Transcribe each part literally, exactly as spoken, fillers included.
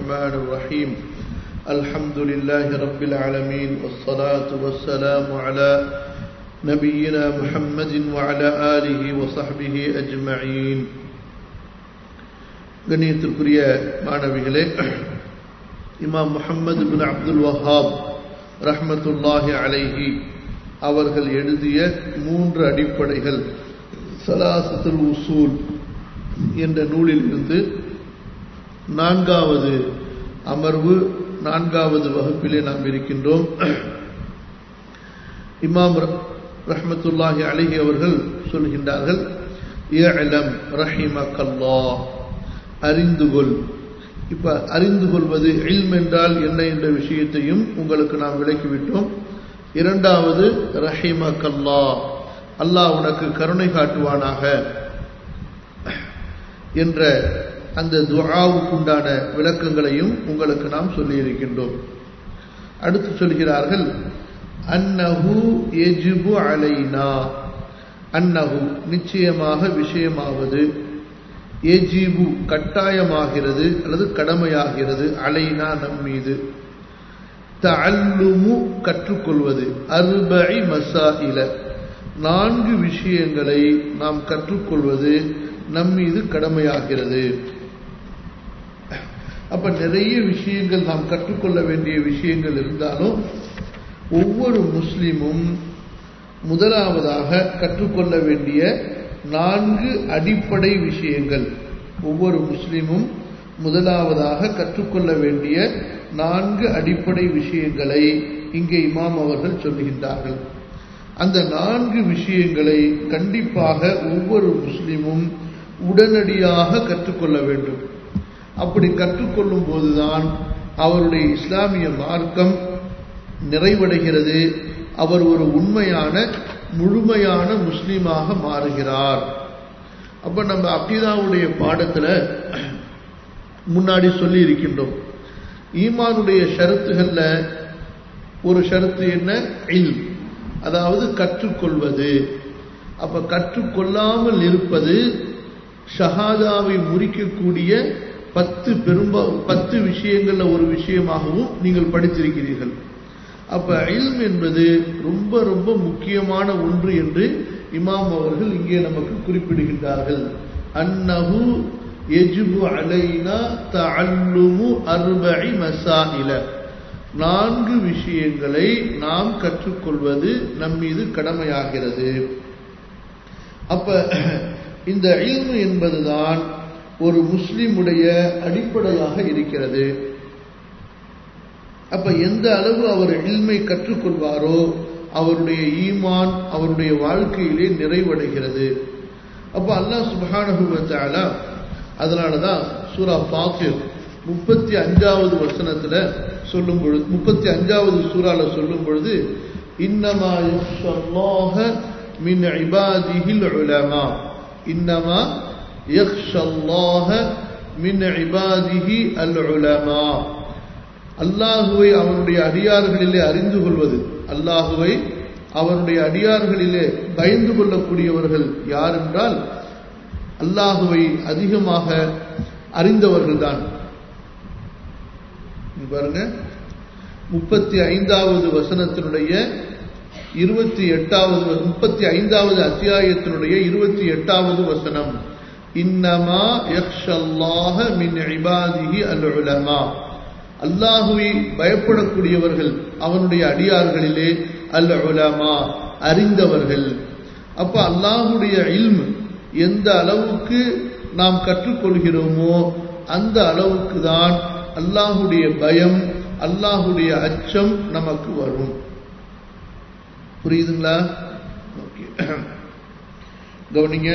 الرحمن الرحيم الحمد لله رب العالمين والصلاة والسلام على نبينا محمد وعلى آله وصحبه أجمعين. கண்ணியத்திற்குரிய மாணவிகளே, இமாம் முஹம்மது பின் அப்துல் வஹாப் ரஹ்மத்துல்லாஹி அலைஹி அவர்கள் எழுதிய மூன்று அடிப்படைகள் சலாசத்துல் உசூல் என்ற நூலில் இருந்து நான்காவது அமர்வு நான்காவது வகுப்பிலே நாம் இருக்கின்றோம். இமாம் ரஹ்மத்துல்லாஹி அலைஹி அவர்கள் சொல்கின்றார்கள், இஅலம் ரஹிமக்கல்லாஹ், அறிந்துகொள். இப்ப அறிந்து கொள்வது இல்ம் என்றால் என்ன என்ற விஷயத்தையும் உங்களுக்கு நாம் விளக்கிவிட்டோம். இரண்டாவது ரஹிமக்கல்லாஹ், அல்லாஹ் உனக்கு கருணை காட்டுவானாக என்ற அந்த துஆவுக்குண்டான விளக்கங்களையும் உங்களுக்கு நாம் சொல்லி இருக்கின்றோம். அடுத்து சொல்கிறார்கள், அன்னஹு யஜிபு அலைனா, அன்னஹு நிச்சயமாக விஷயமாவது, யஜிபு கட்டாயமாகிறது அல்லது கடமையாகிறது, அலைனா நம் மீது, தஅல்லுமு கற்றுக்கொள்வது, அர்பஇ மசாயில நான்கு விஷயங்களை நாம் கற்றுக்கொள்வது நம் மீது கடமையாகிறது. அப்ப நிறைய விஷயங்கள் நாம் கற்றுக்கொள்ள வேண்டிய விஷயங்கள் இருந்தாலும் ஒவ்வொரு முஸ்லிமும் முதலாவதாக கற்றுக்கொள்ள வேண்டிய நான்கு அடிப்படை விஷயங்கள், ஒவ்வொரு முஸ்லிமும் முதலாவதாக கற்றுக்கொள்ள வேண்டிய நான்கு அடிப்படை விஷயங்களை இங்கே இமாம் அவர்கள் சொல்லுகின்றார்கள். அந்த நான்கு விஷயங்களை கண்டிப்பாக ஒவ்வொரு முஸ்லிமும் உடனடியாக கற்றுக்கொள்ள வேண்டும். அப்படி கற்றுக்கொள்ளும் போதுதான் அவருடைய இஸ்லாமிய மார்க்கம் நிறைவடைகிறது, அவர் ஒரு உண்மையான முழுமையான முஸ்லீமாக மாறுகிறார். அப்ப நம்ம அகீதாவுடைய பாடத்துல முன்னாடி சொல்லி இருக்கின்றோம், ஈமானுடைய ஷரத்துகள்ல ஒரு ஷரத்து என்ன? இல்ம், அதாவது கற்றுக்கொள்வது. அப்ப கற்றுக்கொள்ளாமல் இருப்பது ஷஹாதாவை முறிக்கக்கூடிய பத்து பெரும்பா பத்து விஷயங்கள்ல ஒரு விஷயமாகவும் நீங்கள் படித்திருக்கிறீர்கள். அப்ப இல்ம் என்பது ரொம்ப ரொம்ப முக்கியமான ஒன்று என்று இமாம் அவர்கள் இங்கே நமக்கு குறிப்பிடுகின்றார்கள். அன்னஹு யஜிபு அலைனா தஅல்லுமு அர்பஇ மசாயில, நான்கு விஷயங்களை நாம் கற்றுக்கொள்வது நம் மீது கடமையாகிறது. அப்ப இந்த இல்மு என்பதுதான் ஒரு முஸ்லிமுடைய அடிப்படையாக இருக்கிறது. அப்ப எந்த அளவு அவர் இல்மை கற்றுக்கொள்வாரோ அவருடைய ஈமான் அவருடைய வாழ்க்கையிலே நிறைவடைகிறது. அப்ப அல்லாஹ் சுப்ஹானஹு வ தஆலா அதனாலதான் சூரா ஃபாத்திர் முப்பத்தி அஞ்சாவது வசனத்துல சொல்லும் பொழுது, முப்பத்தி அஞ்சாவது சூறால சொல்லும் பொழுது, இன்னமா யக்ஷல்லாஹ மின் இபாதிஹில் உலமா, இன்னமா யக்ஷல்லாஹ மின் இபாதிஹி அல் உலமா, அல்லாஹுவை அவனுடைய அடியார்களிலே அறிந்து கொள்வது, அல்லாஹுவை அவனுடைய அடியார்களிலே பயந்து கொள்ளக்கூடியவர்கள் யார் என்றால் அல்லாஹுவை அதிகமாக அறிந்தவர்கள் தான். பாருங்க, முப்பத்தி ஐந்தாவது வசனத்தினுடைய இருபத்தி எட்டாவது முப்பத்தி ஐந்தாவது அத்தியாயத்தினுடைய இருபத்தி எட்டாவது வசனம், இன்னமா யக்ஷல்லாஹ மின் இபாதிஹி அல் உலமா, அல்லாஹுவை பயப்படக்கூடியவர்கள் அவனுடைய அடியார்களிலே அல் உலமா அறிந்தவர்கள். அப்ப அல்லாஹுடைய இல்ம் எந்த அளவுக்கு நாம் கற்றுக்கொள்கிறோமோ அந்த அளவுக்கு தான் அல்லாஹுடைய பயம், அல்லாஹுடைய அச்சம் நமக்கு வரும். புரியுதுங்களா? கவனிங்க.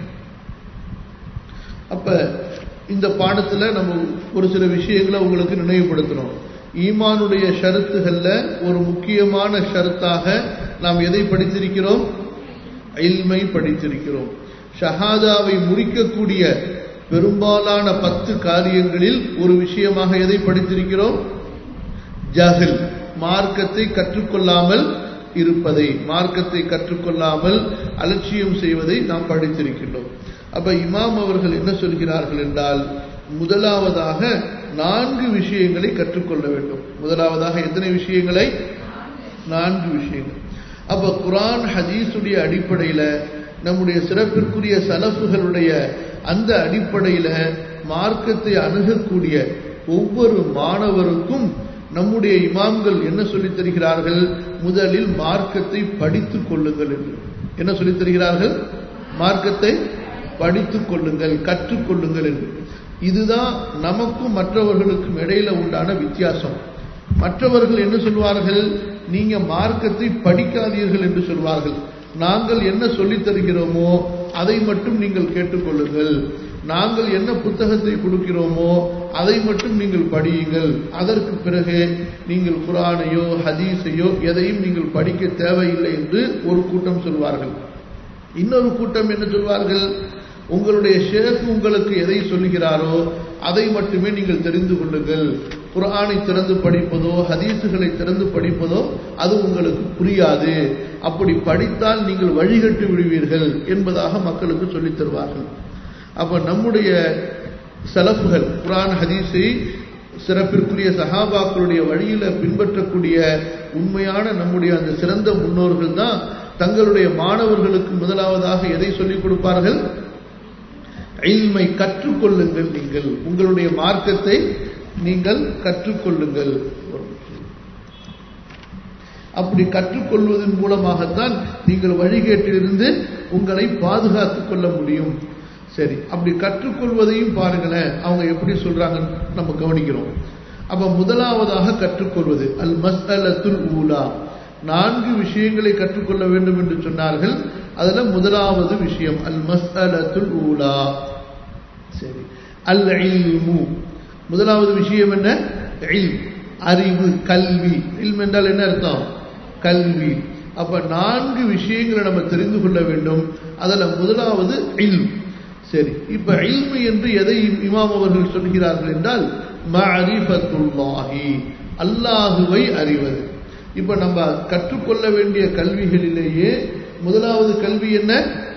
அப்ப இந்த பாடத்துல நம்ம ஒரு சில விஷயங்களை உங்களுக்கு நினைவுபடுத்தணும். ஈமானுடைய ஷரத்துகள்ல ஒரு முக்கியமான ஷரத்தாக நாம் எதை படித்திருக்கிறோம்? இல்மை படித்திருக்கிறோம். ஷஹாதாவை முறிக்கக்கூடிய பெரும்பாலான பத்து காரியங்களில் ஒரு விஷயமாக எதை படித்திருக்கிறோம்? ஜஹில், மார்க்கத்தை கற்றுக்கொள்ளாமல் இருப்பதை, மார்க்கத்தை கற்றுக்கொள்ளாமல் அலட்சியம் செய்வதை நாம் படித்திருக்கின்றோம். அப்ப இமாம் அவர்கள் என்ன சொல்கிறார்கள் என்றால், முதலாவதாக நான்கு விஷயங்களை கற்றுக்கொள்ள வேண்டும். முதலாவதாக எத்தனை விஷயங்களை? நான்கு விஷயங்கள். அப்ப குர்ஆன் ஹதீஸுடைய அடிப்படையில், நம்முடைய சிறப்பிற்குரிய சலஃபுகளுடைய அந்த அடிப்படையில் மார்க்கத்தை அணுகக்கூடிய ஒவ்வொரு மாணவருக்கும் நம்முடைய இமாம்கள் என்ன சொல்லித் தருகிறார்கள்? முதலில் மார்க்கத்தை படித்துக் கொள்ளுங்கள் என்று. என்ன சொல்லித் தருகிறார்கள்? மார்க்கத்தை படித்துக் கொள்ளுங்கள், கற்றுக்கொள்ளுங்கள் என்று. இதுதான் நமக்கும் மற்றவர்களுக்கும் இடையில உண்டான வித்தியாசம். மற்றவர்கள் என்ன சொல்வார்கள்? நீங்க மார்க்கத்தை படிக்காதீர்கள் என்று சொல்வார்கள். நாங்கள் என்ன சொல்லித் தருகிறோமோ அதை மட்டும் நீங்கள் கேட்டுக்கொள்ளுங்கள், நாங்கள் என்ன புத்தகத்தை கொடுக்கிறோமோ அதை மட்டும் நீங்கள் படியுங்கள், அதற்கு பிறகு நீங்கள் குர்ஆனையோ ஹதீஸையோ எதையும் நீங்கள் படிக்க தேவையில்லை என்று ஒரு கூட்டம் சொல்வார்கள். இன்னொரு கூட்டம் என்ன சொல்வார்கள்? உங்களுடைய ஷேக் உங்களுக்கு எதை சொல்லுகிறாரோ அதை மட்டுமே நீங்கள் தெரிந்து கொள்ளுங்கள், குர்ஆனை திறந்து படிப்பதோ ஹதீஸுகளை திறந்து படிப்பதோ அது உங்களுக்கு புரியாது, அப்படி படித்தால் நீங்கள் வழிகட்டு விடுவீர்கள் என்பதாக மக்களுக்கு சொல்லித் தருவார்கள். அப்ப நம்முடைய சலஃபுகள் குர்ஆன் ஹதீஸை சிறப்பிற்குரிய சஹாபாக்களுடைய வழியில பின்பற்றக்கூடிய உண்மையான நம்முடைய அந்த சிறந்த முன்னோர்கள் தான் தங்களுடைய மாணவர்களுக்கு முதலாவதாக எதை சொல்லிக் கொடுப்பார்கள்? இல்மை கற்றுக்கொள்ளுங்கள், நீங்கள் உங்களுடைய மார்க்கத்தை நீங்கள் கற்றுக்கொள்ளுங்கள். அப்படி கற்றுக்கொள்வதன் மூலமாகத்தான் நீங்கள் வழிகேட்டிலிருந்து உங்களை பாதுகாத்துக் கொள்ள முடியும். சரி, அப்படி கற்றுக்கொள்வதையும் பாருங்களேன், அவங்க எப்படி சொல்றாங்கன்னு நம்ம கவனிக்கிறோம். அப்ப முதலாவதாக கற்றுக்கொள்வது அல் மஸ்அலத்துல் ஊலா, நான்கு விஷயங்களை கற்றுக்கொள்ள வேண்டும் என்று சொன்னார்கள். அதுல முதலாவது விஷயம் அல் மஸ்அலத்துல் ஊலா. சரி, அல் இல்மு, முதலாவது விஷயம் என்ன? இல்ம், அறிவு, கல்வி. இல்ம் என்றால் என்ன அர்த்தம்? கல்வி. அப்ப நான்கு விஷயங்களை நம்ம தெரிந்து கொள்ள வேண்டும். அதுல முதலாவது இல்ம். சரி, இப்ப இல்மு என்று எதை இமாம் அவர்கள் சொல்கிறார்கள் என்றால் மஅரிஃபத்துல்லாஹி, அல்லாஹுவை அறிவது. இப்ப நம்ம கற்றுக்கொள்ள வேண்டிய கல்விகளிலேயே முதலாவது கல்வி என்ன?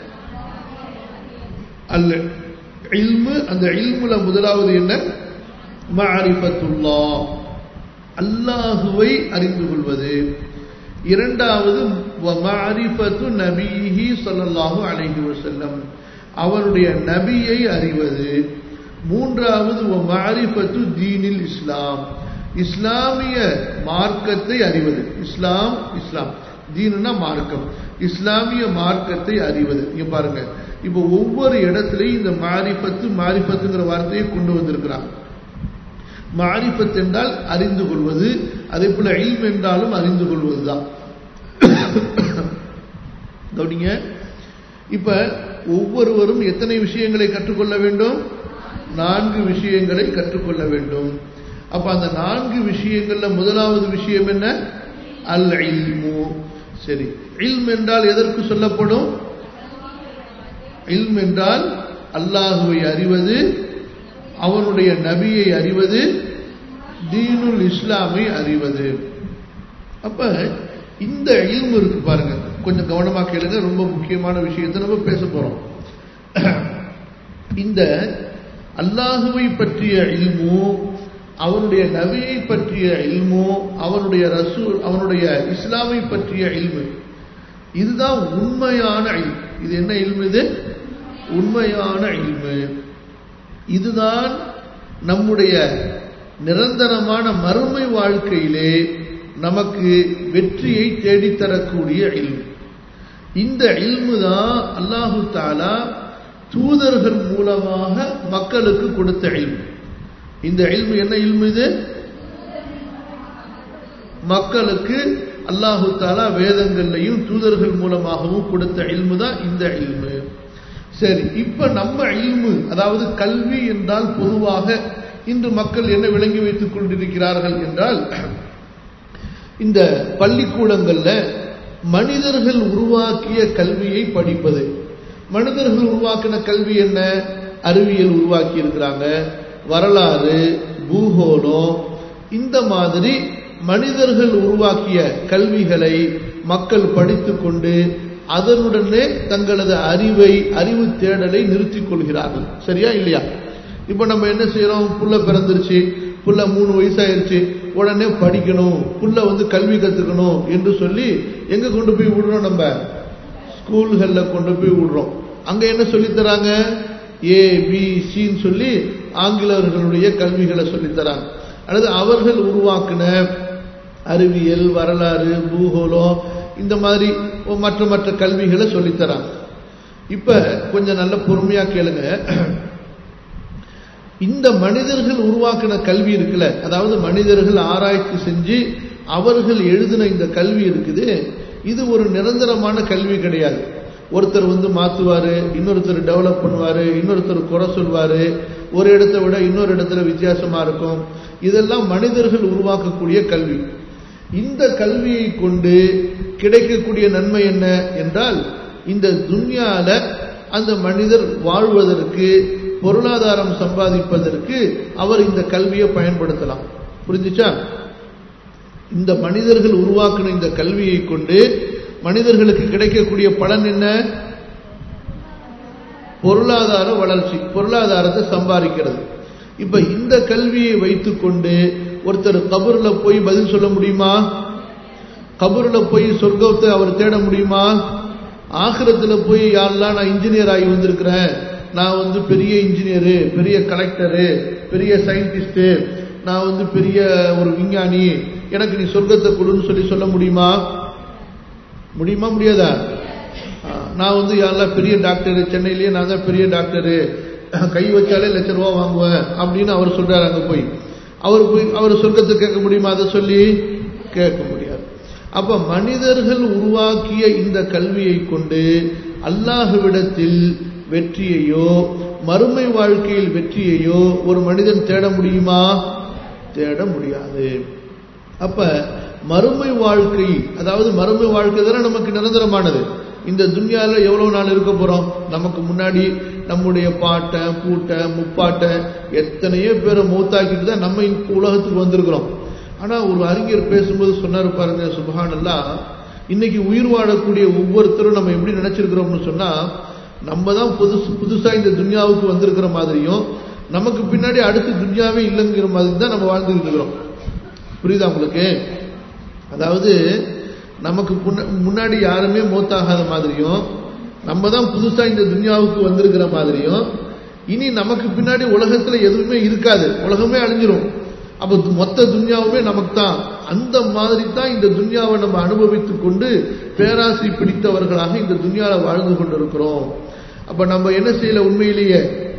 அல்ல இல்மு. அந்த இல்முல முதலாவது என்ன? மஅரிஃபத்துல்லாஹ், அல்லாஹுவை அறிந்து கொள்வது. இரண்டாவது மஅரிஃபத்து நபிஹி ஸல்லல்லாஹு அலைஹி வஸல்லம், அவருடைய நபியை அறிவது. மூன்றாவது மஅரிஃபத்து தீனில் இஸ்லாம், இஸ்லாமிய மார்க்கத்தை அறிவது. இஸ்லாம், இஸ்லாம் தீனுனா மார்க்கம், இஸ்லாமிய மார்க்கத்தை அறிவது. இங்க பாருங்க, இப்ப ஒவ்வொரு இடத்திலையும் இந்த மாரிஃபத்து மாரிஃபத்துங்கிற வார்த்தையை கொண்டு வந்திருக்கிறாங்க. மாரிஃபத் என்றால் அறிந்து கொள்வது, அதே போல இல்ம் என்றாலும் அறிந்து கொள்வதுதான். கவனிங்க, இப்ப ஒவ்வொருவரும் எத்தனை விஷயங்களை கற்றுக்கொள்ள வேண்டும்? நான்கு விஷயங்களை கற்றுக்கொள்ள வேண்டும். அப்ப அந்த நான்கு விஷயங்கள்ல முதலாவது விஷயம் என்ன? அல் இல்மு. சரி, இல்ம் என்றால் எதற்கு சொல்லப்படும்? இல்ம் என்றால் அல்லாஹுவை அறிவது, அவனுடைய நபியை அறிவது, தீனுல் இஸ்லாமை அறிவது. அப்ப இந்த இல்மு இருக்கு பாருங்க, கொஞ்சம் கவனமா கேளுங்க, ரொம்ப முக்கியமான விஷயத்தை நம்ம பேச போறோம். இந்த அல்லாஹுவை பற்றிய இல்மு, அவனுடைய நபியை பற்றிய இல்மு, அவனுடைய ரசூல் அவனுடைய இஸ்லாமை பற்றிய இல்மு, இதுதான் உண்மையான இல்மு. இது என்ன இல்மு? இது உண்மையான இல்மு. இதுதான் நம்முடைய நிரந்தரமான மறுமை வாழ்க்கையிலே நமக்கு வெற்றியை தேடித்தரக்கூடிய இல்மு. இந்த இல்மு தான் அல்லாஹு தஆலா தூதர்கள் மூலமாக மக்களுக்கு கொடுத்த இல்மு. இந்த இல்மு என்ன இல்மு? இது மக்களுக்கு அல்லாஹு தஆலா வேதங்கள்லையும் தூதர்கள் மூலமாகவும் கொடுத்த இல்மு தான் இந்த இல்மு. சரி, இப்ப நம்ம இல்மு, அதாவது கல்வி என்றால் பொதுவாக இன்று மக்கள் என்ன விளங்கி வைத்துக் கொண்டிருக்கிறார்கள் என்றால், இந்த பள்ளிக்கூடங்கள்ல மனிதர்கள் உருவாக்கிய கல்வியை படிப்பது. மனிதர்கள் உருவாக்கின கல்வி என்ன? அறிவியல் உருவாக்கி இருக்கிறாங்க, வரலாறு, பூகோளம், இந்த மாதிரி மனிதர்கள் உருவாக்கிய கல்விகளை மக்கள் படித்துக் கொண்டு அதனுடனே தங்களது அறிவை அறிவு தேடலை நிறுத்திக் கொள்கிறார்கள். சரியா இல்லையா? இப்ப நம்ம என்ன செய்யறோம்? புள்ள பிறந்துருச்சு, புள்ள மூணு வயசாயிருச்சு, உடனே படிக்கணும், புள்ள வந்து கல்வி கத்துக்கணும் என்று சொல்லி எங்க கொண்டு போய் விடுறோம்? நம்ம ஸ்கூல்கள்ல கொண்டு போய் விடுறோம். அங்க என்ன சொல்லித்தராங்க? ஏ பி சின்னு சொல்லி ஆங்கிலேயர்களுடைய கல்விகளை சொல்லித்தராங்க. அல்லது அவர்கள் உருவாக்கின அறிவியல், வரலாறு, பூகோளம், இந்த மாதிரி மற்ற மற்ற கல்விகளை சொல்லித்தராங்க. இப்ப கொஞ்சம் நல்ல பொறுமையா கேளுங்க. இந்த மனிதர்கள் உருவாக்கின கல்வி இருக்குல்ல, அதாவது மனிதர்கள் ஆராய்ச்சி செஞ்சு அவர்கள் எழுதின இந்த கல்வி இருக்குது, இது ஒரு நிரந்தரமான கல்வி கிடையாது. ஒருத்தர் வந்து மாத்துவாரு, இன்னொருத்தர் டெவலப் பண்ணுவாரு, இன்னொருத்தர் குறை சொல்வாரு, ஒரு இடத்தை விட இன்னொரு இடத்துல வித்தியாசமா இருக்கும். இதெல்லாம் மனிதர்கள் உருவாக்கக்கூடிய கல்வி. இந்த கல்வியை கொண்டு கிடைக்கக்கூடிய நன்மை என்ன என்றால், இந்த துன்யால அந்த மனிதர் வாழ்வதற்கு, பொருளாதாரம் சம்பாதிப்பதற்கு அவர் இந்த கல்வியை பயன்படுத்தலாம். புரிஞ்சுச்சா? இந்த மனிதர்கள் உருவாக்கின இந்த கல்வியை கொண்டு மனிதர்களுக்கு கிடைக்கக்கூடிய பலன் என்ன? பொருளாதார வளர்ச்சி, பொருளாதாரத்தை சம்பாதிக்கிறது. இப்ப இந்த கல்வியை வைத்துக்கொண்டு ஒருத்தர் கபூர்ல போய் பதில் சொல்ல முடியுமா? கபூர்ல போய் சொர்க்கத்தை அவர் தேட முடியுமா? ஆகிரத்துல போய் யாரெல்லாம் நான் இன்ஜினியர் ஆகி வந்திருக்கிறேன், நான் வந்து பெரிய இன்ஜினியரு, பெரிய கலெக்டரு, பெரிய சயின்டிஸ்ட், நான் வந்து பெரிய ஒரு விஞ்ஞானி, எனக்கு நீ சொர்க்கத்தை கொடுன்னு சொல்லி சொல்ல முடியுமா? முடியுமா? முடியாதா? நான் வந்து யாரெல்லாம் பெரிய டாக்டரு, சென்னையிலேயே நான் தான் பெரிய டாக்டரு, கை வச்சாலே லட்ச ரூபா வாங்குவேன் அப்படின்னு அவர் சொல்றாரு. அங்க போய் அவர் போய் அவர் சொர்க்கத்தை கேட்க முடியுமா? அதை சொல்லி கேட்க முடியாது. அப்ப மனிதர்கள் உருவாக்கிய இந்த கல்வியை கொண்டு அல்லாஹ்விடத்தில் வெற்றியையோ மறுமை வாழ்க்கையில் வெற்றியையோ ஒரு மனிதன் தேட முடியுமா? தேட முடியாது. அப்ப மறுமை வாழ்க்கை, அதாவது மறுமை வாழ்க்கை தானே நமக்கு நிரந்தரமானது. இந்த துன்யால எவ்வளவு நாள் இருக்க போறோம்? நமக்கு முன்னாடி நம்முடைய பாட்டை, பூட்டை, முப்பாட்டை எத்தனையோ பேரை மூத்தாக்கிட்டு தான் நம்ம உலகத்துக்கு வந்திருக்கிறோம். ஆனா ஒரு அறிஞர் பேசும்போது சொன்னாரு பாருங்க, சுப்ஹானல்லாஹ், இன்னைக்கு உயிர் வாழக்கூடிய ஒவ்வொருத்தரும் நம்ம எப்படி நினைச்சிருக்கிறோம்னு சொன்னா, நம்ம தான் புதுசு புதுசா இந்த துன்யாவுக்கு வந்திருக்கிற மாதிரியும் நமக்கு பின்னாடி அடுத்து துன்யாவே இல்லைங்கிற மாதிரி தான் நம்ம வாழ்ந்துட்டு இருக்கிறோம். புரியுதா உங்களுக்கு? அதாவது நமக்கு முன்னாடி யாருமே மௌத்தாகாத மாதிரியும், நம்ம தான் புதுசா இந்த துன்யாவுக்கு வந்திருக்கிற மாதிரியும், இனி நமக்கு பின்னாடி உலகத்துல எதுவுமே இருக்காது, உலகமே அழிஞ்சிரும். அப்ப மொத்த துன்யாவுமே நமக்கு தான். அந்த மாதிரி தான் இந்த துன்யாவை நம்ம அனுபவித்துக் கொண்டு பேராசை பிடித்தவர்களாக இந்த துன்யாவை வாழ்ந்து கொண்டிருக்கிறோம். அப்ப நம்ம என்ன செய்யல? உண்மையிலேயே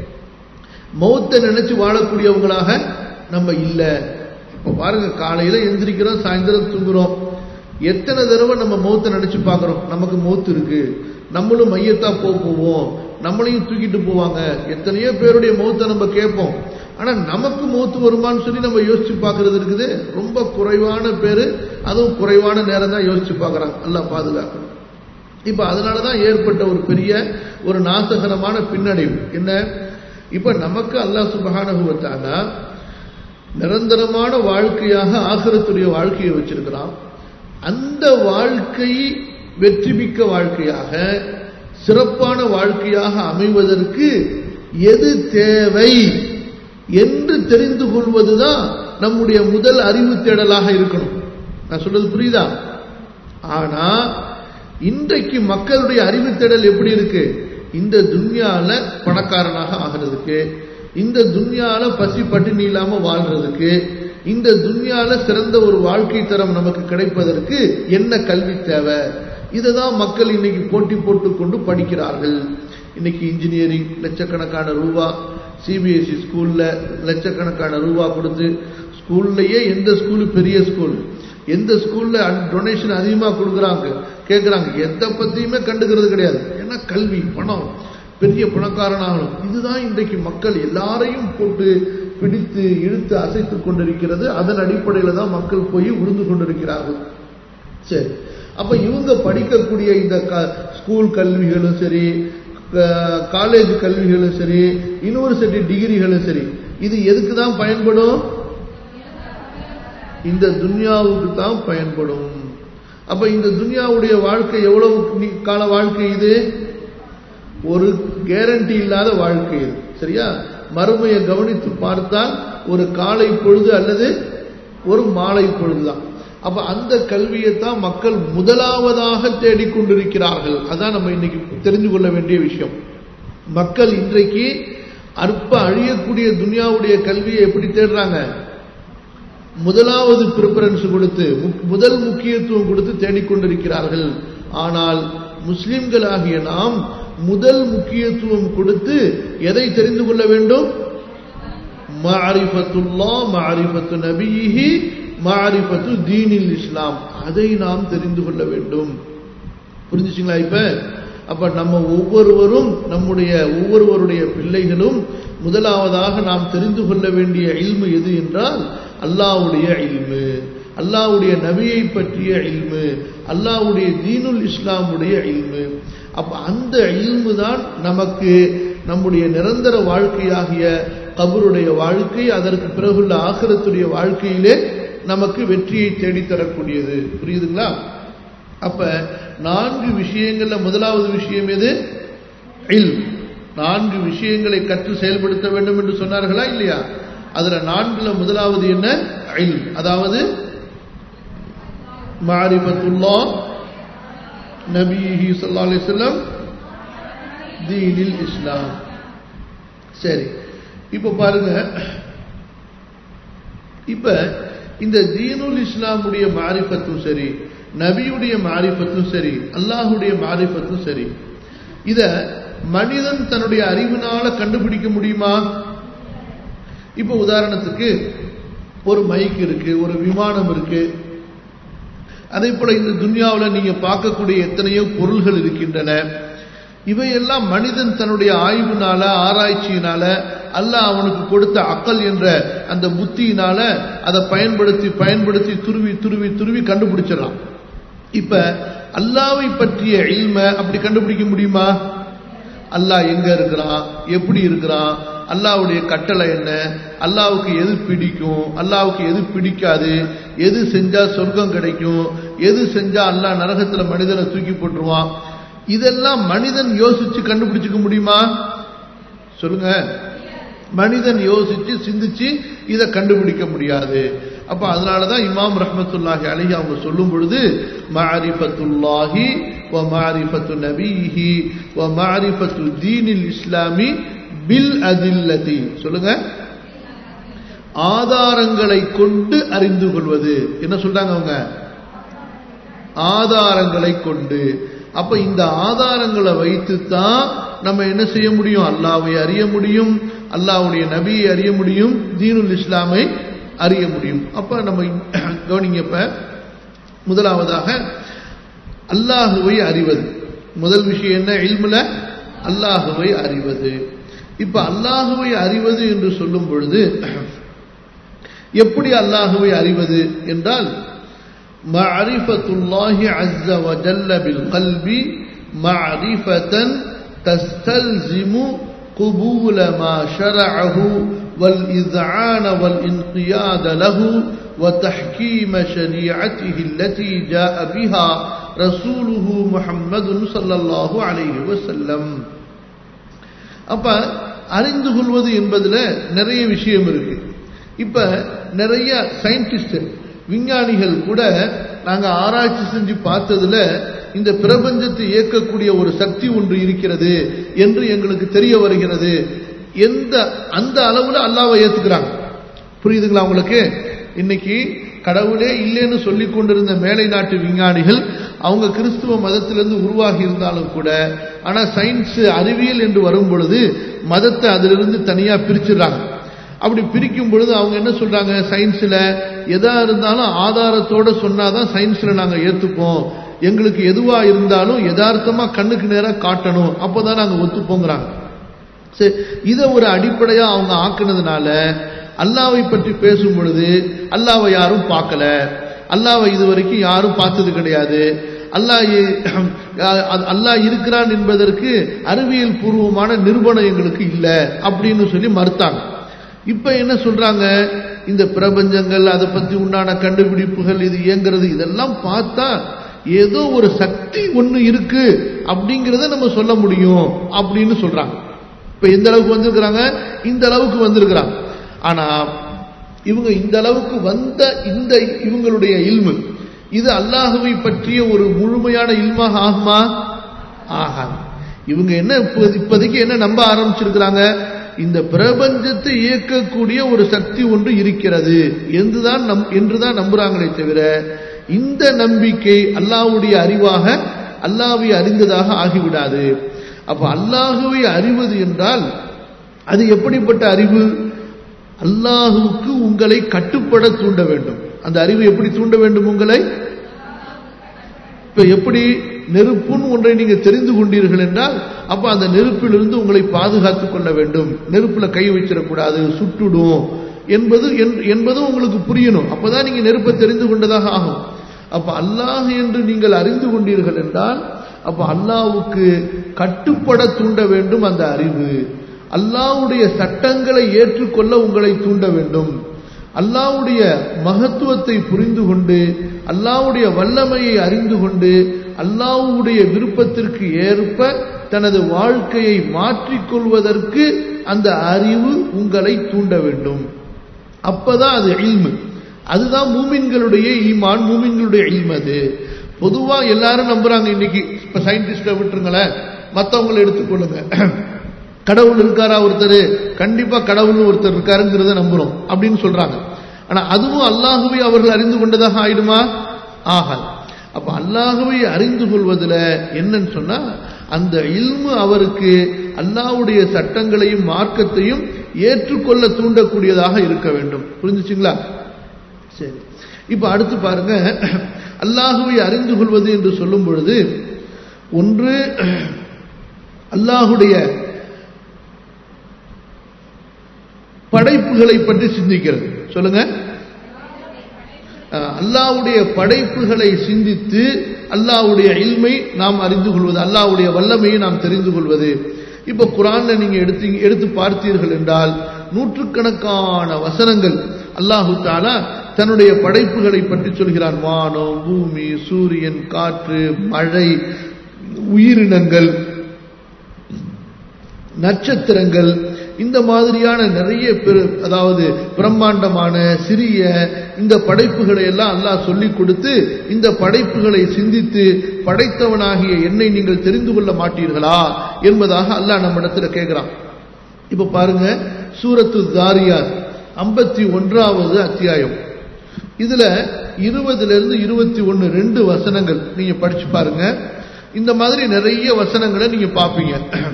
மௌத்தை நினைச்சு வாழக்கூடியவங்களாக நம்ம இல்ல. இப்ப பாருங்க, காலையில எந்திரிக்கிறோம், சாயந்தரம் தூங்குறோம், எத்தனை தடவை நம்ம மௌத்தை நினைச்சு பார்க்கிறோம்? நமக்கு மௌத்து இருக்கு, நம்மளும் மையத்தா போவோம், நம்மளையும் தூக்கிட்டு போவாங்க. எத்தனையோ பேருடைய மௌத்தை நம்ம கேட்போம். ஆனா நமக்கு மௌத்து வருமானு சொல்லி நம்ம யோசிச்சு பார்க்கறது இருக்குது ரொம்ப குறைவான பேரு, அதுவும் குறைவான நேரம் தான் யோசிச்சு பார்க்கறாங்க. அல்லாஹ் பாதுகாக்கணும். இப்ப அதனாலதான் ஏற்பட்ட ஒரு பெரிய ஒரு நாசகரமான பின்னடைவு என்ன? இப்ப நமக்கு அல்லாஹ் சுப்ஹானஹு வ தஆலா நிரந்தரமான வாழ்க்கையாக ஆகிரத்துடைய வாழ்க்கையை வச்சிருக்கிறான். அந்த வாழ்க்கை வெற்றி மிக்க வாழ்க்கையாக, சிறப்பான வாழ்க்கையாக அமைவதற்கு எது தேவை என்று தெரிந்து கொள்வதுதான் நம்முடைய முதல் அறிவு தேடலாக இருக்கணும். நான் சொல்றது புரியுதா? ஆனா இன்றைக்கு மக்களுடைய அறிவு தேடல் எப்படி இருக்கு? இந்த துன்யால பணக்காரனாக ஆகிறதுக்கு, இந்த துன்யால பசி பட்டினி இல்லாம வாழ்றதுக்கு, இந்த துன்யால சிறந்த ஒரு வாழ்க்கை தரம் நமக்கு கிடைப்பதற்கு என்ன கல்வி தேவை? இதுதான் மக்கள் இன்னைக்கு போட்டி போட்டுக் கொண்டு படிக்கிறார்கள். இன்னைக்கு இன்ஜினியரிங் லட்சக்கணக்கான ரூபா, சிபிஎஸ்இ ஸ்கூல்ல லட்சக்கணக்கான ரூபா கொடுத்து, ஸ்கூல்லையே எந்த ஸ்கூலு பெரிய ஸ்கூல், எந்த ஸ்கூல்ல டொனேஷன் அதிகமா கொடுக்குறாங்க கேட்கிறாங்க, எதை பத்தியுமே கண்டுக்கிறது கிடையாது. ஏன்னா கல்வி, பணம், பெரிய பணக்காரனாகணும். இதுதான் இன்றைக்கு மக்கள் எல்லாரையும் போட்டு பிடித்து இழுத்து அசைத்துக் கொண்டிருக்கிறது. அதன் அடிப்படையில தான் மக்கள் போய் உருந்து கொண்டிருக்கிறார்கள். சரி, அப்ப இவங்க படிக்கக்கூடிய இந்த ஸ்கூல் கல்விகளும் சரி, காலேஜ் கல்விகளும் சரி, யூனிவர்சிட்டி டிகிரிகளும் சரி, இது எதுக்கு தான் பயன்படும்? இந்த துன்யாவுக்கு தான் பயன்படும். அப்ப இந்த துன்யாவுடைய வாழ்க்கை எவ்வளவு கால வாழ்க்கை? இது ஒரு கேரண்டி இல்லாத வாழ்க்கை. இது சரியா? மறுமையை கவனித்து பார்த்தால் ஒரு காலை பொழுது அல்லது ஒரு மாலை பொழுதுதான். அப்ப அந்த கல்வியைத்தான் மக்கள் முதலாவதாக தேடிக்கொண்டிருக்கிறார்கள். அதான் நம்ம இன்னைக்கு தெரிந்து கொள்ள வேண்டிய விஷயம். மக்கள் இன்றைக்கு அற்ப அழியக்கூடிய துனியாவுடைய கல்வியை எப்படி தேடுறாங்க? முதலாவது பிரிபரன்ஸ் கொடுத்து, முதல் முக்கியத்துவம் கொடுத்து தேடிக்கொண்டிருக்கிறார்கள். ஆனால் முஸ்லிம்களாகிய நாம் முதல் முக்கியத்துவம் கொடுத்து எதை தெரிந்து கொள்ள வேண்டும்? மஅரிஃபத்துல்லாஹ், மஅரிஃபத்து நபியிஹி, மஅரிஃபத்து தீனில் இஸ்லாம். அதை நாம் தெரிந்து கொள்ள வேண்டும். புரிஞ்சுச்சுங்களா? இப்ப அப்ப நம்ம ஒவ்வொருவரும், நம்முடைய ஒவ்வொருவருடைய பிள்ளைகளும் முதலாவதாக நாம் தெரிந்து கொள்ள வேண்டிய இல்மு எது என்றால் அல்லாஹ்வுடைய இல்மு, அல்லாஹ்வுடைய நபியை பற்றிய இல்மு, அல்லாஹ்வுடைய தீனுல் இஸ்லாமுடைய இல்மு. அப்ப அந்த இல்மு தான் நமக்கு நம்முடைய நிரந்தர வாழ்க்கையாகிய கபருடைய வாழ்க்கை, அதற்கு பிறகுள்ள ஆகிரத்துடைய வாழ்க்கையிலே நமக்கு வெற்றியை தேடித்தரக்கூடியது. புரியுதுங்களா? அப்ப நான்கு விஷயங்கள்ல முதலாவது விஷயம் எது? இல்ம். நான்கு விஷயங்களை கற்று செயல்படுத்த வேண்டும் என்று சொன்னார்களா இல்லையா? அதுல நான்குல முதலாவது என்ன? இல்ம். அதாவது மஅரிஃபத்துல்லாஹ், நபியிஹி ஸல்லல்லாஹு அலைஹி வஸல்லம், தீனில் இஸ்லாம். சரி, இப்ப பாருங்க, இப்ப இந்த தீனுல் இஸ்லாமுடைய மாரிஃபத்தும் சரி, நபியுடைய மாரிஃபத்தும் சரி, அல்லாஹுடைய மாரிஃபத்தும் சரி, இத மனிதன் தன்னுடைய அறிவினால கண்டுபிடிக்க முடியுமா? இப்ப உதாரணத்துக்கு ஒரு மைக் இருக்கு, ஒரு விமானம் இருக்கு, அதே போல இந்த துன்யாவில் நீங்க பார்க்கக்கூடிய எத்தனையோ பொருள்கள் இருக்கின்றன. இவையெல்லாம் மனிதன் தன்னுடைய ஆய்வுனால, ஆராய்ச்சியினால, அல்லாஹ் அவனுக்கு கொடுத்த அக்கல் என்ற அந்த புத்தியினால அதை பயன்படுத்தி பயன்படுத்தி துருவி துருவி துருவி கண்டுபிடிச்சிடலாம். இப்ப அல்லாஹ்வை பற்றிய இல்ம அப்படி கண்டுபிடிக்க முடியுமா? அல்லாஹ் எங்க இருக்கிறான், எப்படி இருக்கிறான், அல்லாஹ்வுடைய கட்டளை என்ன, அல்லாஹ்வுக்கு எது பிடிக்கும், அல்லாஹ்வுக்கு எது பிடிக்காது, எது செஞ்சா சொர்க்கம் கிடைக்கும், எது செஞ்சா அல்லாஹ் நரகத்துல மனிதனை தூக்கி போட்டுருவான், இதெல்லாம் மனிதன் யோசிச்சு கண்டுபிடிச்சுக்க முடியுமா? சொல்லுங்க. மனிதன் யோசிச்சு சிந்திச்சு இதை கண்டுபிடிக்க முடியாது. அப்ப அதனாலதான் இமாம் ரஹ்மத்துல்லாஹி அலைஹி அவங்க சொல்லும் பொழுது மஅரிஃபத்துல்லாஹி வ மஅரிஃபத்து நபியிஹி வ மஅரிஃபத்து தீனில் இஸ்லாமி பில் அதில்லதி. சொல்லுங்க. ஆதாரங்களை கொண்டு அறிந்து கொள்வது. என்ன சொல்றாங்க அவங்க? ஆதாரங்களை கொண்டு. அப்ப இந்த ஆதாரங்களை வைத்து தான் நம்ம என்ன செய்ய முடியும்? அல்லாஹ்வை அறிய முடியும், அல்லாஹ்வுடைய நபியை அறிய முடியும், தீனுல் இஸ்லாமை அறிய முடியும். அப்ப நம்ம கவனிங்க, இப்ப முதலாவதாக அல்லாஹ்வை அறிவது. முதல் விஷயம் என்ன? இல்முல அல்லாஹ்வை அறிவது. இப்ப அல்லாஹ்வை அறிவது என்று சொல்லும் பொழுது எப்படி அல்லாஹ்வை அறிவது என்றால் மஅரிஃபத்துல்லாஹி அஸ்ஸ வ ஜல்ல பில் கல்பி மஅரிஃபதன் தஸ்தல்சிமு குபூல மா ஷரஅஹு வல் இஸ்ஆன வல் இன்கியாத லஹு வ தஹ்கீம ஷரீஅத்திஹி அல்லதி ஜாஅ பிஹா ரசூலுஹு முஹம்மதுன் ஸல்லல்லாஹு அலைஹி வஸல்லம். அப்ப அறிந்து கொள்வது என்பதுல நிறைய விஷயம் இருக்கு. இப்ப நிறைய சயின்டிஸ்ட், விஞ்ஞானிகள் கூட நாங்க ஆராய்ச்சி செஞ்சு பார்த்ததுல இந்த பிரபஞ்சத்தை இயக்கக்கூடிய ஒரு சக்தி ஒன்று இருக்கிறது என்று எங்களுக்கு தெரிய வருகிறது. எந்த அந்த அளவுல அல்லாஹ்வை ஏத்துக்கிறாங்க. புரியுதுங்களா உங்களுக்கு? இன்னைக்கு கடவுளே இல்லைன்னு சொல்லிக் கொண்டிருந்த மேலை நாட்டு விஞ்ஞானிகள் அவங்க கிறிஸ்துவ மதத்திலிருந்து உருவாகி இருந்தாலும் கூட, ஆனா சயின்ஸ் அறிவியல் என்று வரும் பொழுது மதத்தை அதிலிருந்து தனியா பிரிச்சுடுறாங்க. அப்படி பிரிக்கும் பொழுது அவங்க என்ன சொல்றாங்க? சயின்ஸ்ல எதா இருந்தாலும் ஆதாரத்தோட சொன்னாதான் சயின்ஸ்ல நாங்க ஏத்துப்போம், எங்களுக்கு எதுவா இருந்தாலும் யதார்த்தமா கண்ணுக்கு நேரம் காட்டணும், அப்பதான் நாங்க ஒத்துப்போங்கிறாங்க. சரி, இதை ஒரு அடிப்படையா அவங்க ஆக்குனதுனால அல்லாஹ்வை பற்றி பேசும் பொழுது அல்லாஹ்வை யாரும் பார்க்கல, அல்லாஹ்வை இதுவரைக்கும் யாரும் பார்த்தது கிடையாது, அல்லாஹ் அல்லாஹ் இருக்கிறான் என்பதற்கு அறிவியல் பூர்வமான நிரூபணம் எங்களுக்கு இல்லை அப்படின்னு சொல்லி மறுத்தாங்க. இப்ப என்ன சொல்றாங்க? இந்த பிரபஞ்சங்கள், அதை பத்தி உண்டான கண்டுபிடிப்புகள், இது இயங்குறது, இதெல்லாம் பார்த்தா ஏதோ ஒரு சக்தி ஒண்ணு இருக்கு அப்படிங்கறத நம்ம சொல்ல முடியும் அப்படின்னு சொல்றாங்க. இப்ப எந்த அளவுக்கு வந்திருக்கிறாங்க? இந்த அளவுக்கு வந்திருக்கிறாங்க. ஆனா இவங்க இந்த அளவுக்கு வந்த இந்த இவங்களுடைய இல்மு இது அல்லாஹுவை பற்றிய ஒரு முழுமையான இல்மாக ஆகுமா? ஆகாது. இவங்க என்ன இப்போதைக்கு என்ன நம்ப ஆரம்பிச்சிருக்கிறாங்க? இந்த பிரபஞ்சத்தை இயக்கக்கூடிய ஒரு சக்தி ஒன்று இருக்கிறது என்றுதான் என்றுதான் நம்புறாங்களே தவிர இந்த நம்பிக்கை அல்லாஹ்வுடைய அறிவாக அல்லாஹ்வை அறிந்ததாக ஆகிவிடாது. அப்ப அல்லாஹ்வை அறிவது என்றால் அது எப்படிப்பட்ட அறிவு? அல்லாஹ்வுக்கு உங்களை கட்டுப்பட தூண்ட வேண்டும். அந்த அறிவு எப்படி தூண்ட வேண்டும் உங்களை? இப்ப எப்படி நெருப்புன்னு ஒன்றை நீங்க தெரிந்து கொண்டீர்கள் என்றால் அப்ப அந்த நெருப்பிலிருந்து உங்களை பாதுகாத்துக் கொள்ள வேண்டும். நெருப்புல கை வச்சிடக்கூடாது, சுட்டுடும் என்பது என்பதும் உங்களுக்கு புரியணும். அப்பதான் நீங்க நெருப்பை தெரிந்து கொண்டதாக ஆகும். அப்ப அல்லாஹ் என்று நீங்கள் அறிந்து கொண்டீர்கள் என்றால் அப்ப அல்லாஹ்வுக்கு கட்டுப்பட தூண்ட வேண்டும் அந்த அறிவு. அல்லாஹ்வுடைய சட்டங்களை ஏற்றுக்கொள்ள உங்களை தூண்ட வேண்டும். அல்லாஹ்வுடைய மகத்துவத்தை புரிந்து கொண்டு அல்லாஹ்வுடைய வல்லமையை அறிந்து கொண்டு அல்லாஹ்வுடைய விருப்பத்திற்கு ஏற்ப தனது வாழ்க்கையை மாற்றிக்கொள்வதற்கு அந்த அறிவு உங்களை தூண்ட வேண்டும். அப்பதான் அது இல்மு. அதுதான் மூமின்களுடைய ஈமான், மூமின்களுடைய இல்மு. அது பொதுவா எல்லாரும் நம்புறாங்க. இன்னைக்கு இப்ப சயின்டிஸ்ட விட்டுருங்களேன், மற்றவங்களை எடுத்துக்கொள்ளுங்க. கடவுள் இருக்காரா ஒருத்தர்? கண்டிப்பா கடவுள் ஒருத்தர் இருக்காருங்கிறத நம்புறோம் அப்படின்னு சொல்றாங்க. ஆனா அதுவும் அல்லாஹுவை அவர்கள் அறிந்து கொண்டதாக ஆயிடுமா? ஆகாது. அப்ப அல்லாஹுவை அறிந்து கொள்வதில் என்னன்னு சொன்னா அந்த இல்மு அவருக்கு அல்லாஹ்வுடைய சட்டங்களையும் மார்க்கத்தையும் ஏற்றுக்கொள்ள தூண்டக்கூடியதாக இருக்க வேண்டும். புரிஞ்சுச்சுங்களா? சரி, இப்ப அடுத்து பாருங்க. அல்லாஹுவை அறிந்து கொள்வது என்று சொல்லும் பொழுது ஒன்று அல்லாஹுடைய படைப்புகளை பற்றி சிந்திக்கிறது. சொல்லுங்க. அல்லாஹ்வுடைய படைப்புகளை சிந்தித்து அல்லாஹ்வுடைய இல்மை நாம் அறிந்து கொள்வது, அல்லாஹ்வுடைய வல்லமையை நாம் தெரிந்து கொள்வது. இப்ப குர்ஆன்ல நீங்க எடுத்து எடுத்து பார்த்தீர்கள் என்றால் நூற்றுக்கணக்கான வசனங்கள் அல்லாஹு தஆலா தன்னுடைய படைப்புகளை பற்றி சொல்கிறான். வானம், பூமி, சூரியன், காற்று, மழை, உயிரினங்கள், நட்சத்திரங்கள், இந்த மாதிரியான நிறைய பெரு அதாவது பிரம்மாண்டமான சிறிய இந்த படைப்புகளை எல்லாம் அல்லாஹ் சொல்லிக் கொடுத்து இந்த படைப்புகளை சிந்தித்து படைத்தவனாகிய என்னை நீங்கள் தெரிந்து கொள்ள மாட்டீர்களா என்பதாக அல்லாஹ் நம்மிடத்துல கேட்கிறான். இப்ப பாருங்க, சூரத்து தாரியாத் ஐம்பத்தி ஒன்றாவது அத்தியாயம். இதுல இருபதுல இருந்து இருபத்தி ஒன்னு ரெண்டு வசனங்கள் நீங்க படிச்சு பாருங்க. இந்த மாதிரி நிறைய வசனங்களை நீங்க பாப்பீங்க.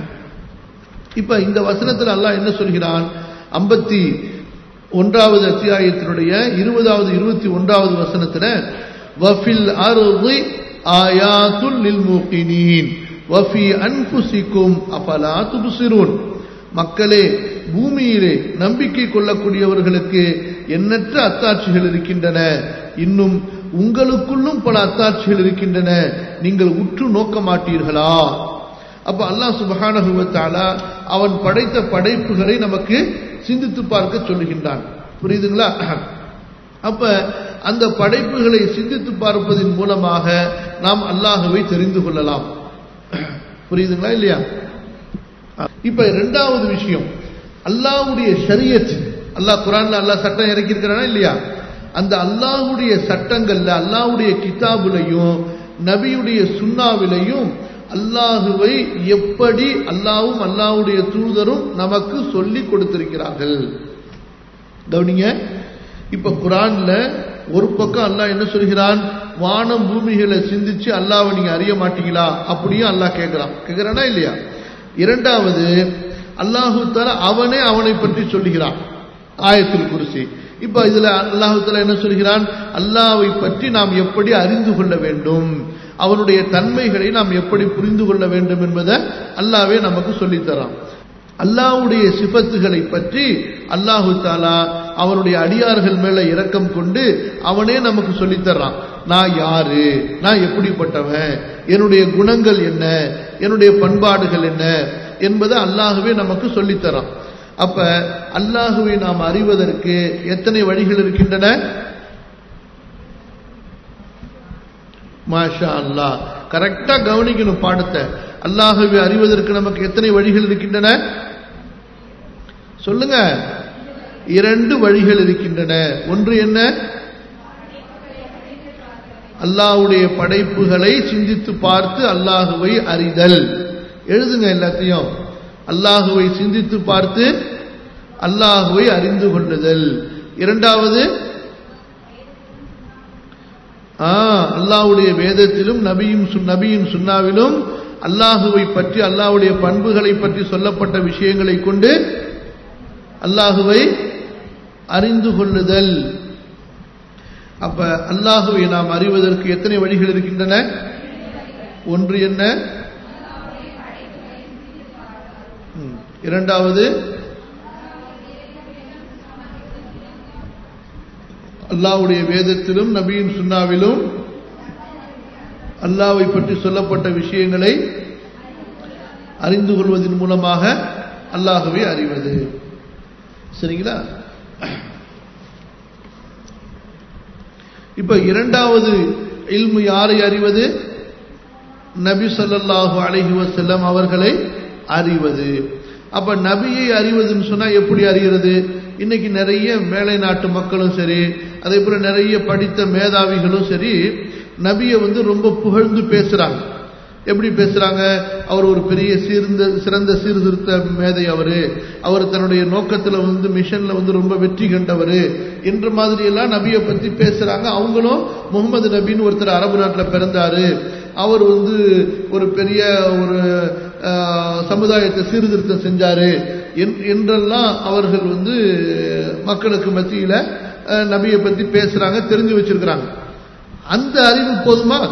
இப்ப இந்த வசனத்தில் அல்லாஹ் என்ன சொல்கிறான்? ஐம்பத்தி ஒன்றாவது அத்தியாயத்தினுடைய இருபதாவது இருபத்தி ஒன்றாவது வசனத்துல வஃபில் அர்தி ஆயாத்துல் லில் மூகினீன் வஃபி அன்ஃபுசிக்கும் அஃபலா துப்சிரூன். மக்களே, பூமியிலே நம்பிக்கை கொள்ளக்கூடியவர்களுக்கு எண்ணற்ற அத்தாட்சிகள் இருக்கின்றன, இன்னும் உங்களுக்குள்ளும் பல அத்தாட்சிகள் இருக்கின்றன, நீங்கள் உற்று நோக்க மாட்டீர்களா? அப்ப அல்லாஹ் சுப்ஹானஹு வ தஆலா அவன் படைத்த படைப்புகளை நமக்கு சிந்தித்து பார்க்க சொல்லுகின்றான். புரியுதுங்களா? அப்ப அந்த படைப்புகளை சிந்தித்து பார்ப்பதன் மூலமாக நாம் அல்லாஹ்வை தெரிந்து கொள்ளலாம். புரியுதுங்களா இல்லையா? இப்ப இரண்டாவது விஷயம், அல்லாஹ்வுடைய ஷரியத். அல்லாஹ் குர்ஆன்ல அல்லாஹ் சட்டம் இறக்கி இருக்கிறானா இல்லையா? அந்த அல்லாஹ்வுடைய சட்டங்கள்ல அல்லாஹ்வுடைய கிதாபுலையும் நபியுடைய சுன்னாவிலையும் அல்லாஹுவை எப்படி அல்லாஹ்வும் அல்லாஹ்வுடைய தூதரும் நமக்கு சொல்லி கொடுத்திருக்கிறார்கள். கவனிங்க. இப்ப குர்ஆன்ல ஒரு பக்கம் அல்லாஹ் என்ன சொல்கிறான்? வானம் பூமிகளை சிந்திச்சு அல்லாஹ்வை நீங்க அறிய மாட்டீங்களா அப்படியே அல்லாஹ் கேட்கிறான். கேட்கிறானா இல்லையா? இரண்டாவது, அல்லாஹு தஆலா அவனே அவனை பற்றி சொல்லுகிறான் ஆயத்துல் குர்சி. இப்ப இதுல அல்லாஹு தஆலா என்ன சொல்கிறான்? அல்லாஹ்வை பற்றி நாம் எப்படி அறிந்து கொள்ள வேண்டும், அவனுடைய தன்மைகளை நாம் எப்படி புரிந்து கொள்ள வேண்டும் என்பதை அல்லாஹ்வே நமக்கு சொல்லித் தரான். அல்லாஹ்வுடைய சிஃபத்துகளை பற்றி அல்லாஹு தஆலா அவனுடைய அடியார்கள் மேல இரக்கம் கொண்டு அவனே நமக்கு சொல்லித் தர்றான். நான் யாரு, நான் எப்படிப்பட்டவன், என்னுடைய குணங்கள் என்ன, என்னுடைய பண்பாடுகள் என்ன என்பதை அல்லாஹ்வே நமக்கு சொல்லித் தரான். அப்ப அல்லாஹ்வை நாம் அறிவதற்கு எத்தனை வழிகள் இருக்கின்றன? மாஷா அல்லாஹ், கரெக்டா கவனிக்கணும் பாடத்தை. அல்லாஹ்வை அறிவதற்கு நமக்கு எத்தனை வழிகள் இருக்கின்றன? சொல்லுங்க. இரண்டு வழிகள் இருக்கின்றன. ஒன்று என்ன? அல்லாஹ்வுடைய படைப்புகளை சிந்தித்து பார்த்து அல்லாஹுவை அறிதல். எழுதுங்க எல்லாத்தையும். அல்லாஹுவை சிந்தித்து பார்த்து அல்லாஹுவை அறிந்து கொள்ளுதல். இரண்டாவது, அல்லாஹ்வுடைய வேதத்திலும் நபியும் நபியின் சுன்னாவிலும் அல்லாஹுவை பற்றி அல்லாஹ்வுடைய பண்புகளை பற்றி சொல்லப்பட்ட விஷயங்களை கொண்டு அல்லாஹுவை அறிந்து கொள்ளுதல். அப்ப அல்லாஹுவை நாம் அறிவதற்கு எத்தனை வழிகள் இருக்கின்றன? ஒன்று என்ன? இரண்டாவது, அல்லாஹ்வுடைய வேதத்திலும் நபியின் சுன்னாவிலும் அல்லாஹ்வை பற்றி சொல்லப்பட்ட விஷயங்களை அறிந்து கொள்வதன் மூலமாக அல்லாஹ்வை அறிவது. சரிங்களா? இப்ப இரண்டாவது இல்மு யாரை அறிவது? நபி ஸல்லல்லாஹு அலைஹி வஸல்லம் அவர்களை அறிவது. அப்ப நபியை அறிவதுன்னு சொன்னா எப்படி அறிகிறது? இன்னைக்கு நிறைய மேலை நாட்டு மக்களும் சரி, அதே போல நிறைய படித்த மேதாவிகளும் சரி, நபியை வந்து ரொம்ப புகழ்ந்து பேசுறாங்க. எப்படி பேசுறாங்க? அவர் ஒரு பெரிய சீர்ந்த சிறந்த சீர்திருத்த மேதை, அவரு அவர் தன்னுடைய நோக்கத்துல வந்து மிஷன்ல வந்து ரொம்ப வெற்றி கண்டவர் என்ற மாதிரி எல்லாம் நபியை பத்தி பேசுறாங்க. அவங்களும் முகமது நபின்னு ஒருத்தர் அரபு நாட்டில் பிறந்தாரு, அவர் வந்து ஒரு பெரிய ஒரு சமுதாயத்தை சீர்திருத்தம் செஞ்சாரு என்றெல்லாம் அவர்கள் வந்து மக்களுக்கு மத்தியில நபியை பத்தி பேசுறாங்க, தெரிஞ்சு வச்சிருக்கிறாங்க. அந்த அறிவு போதுமா?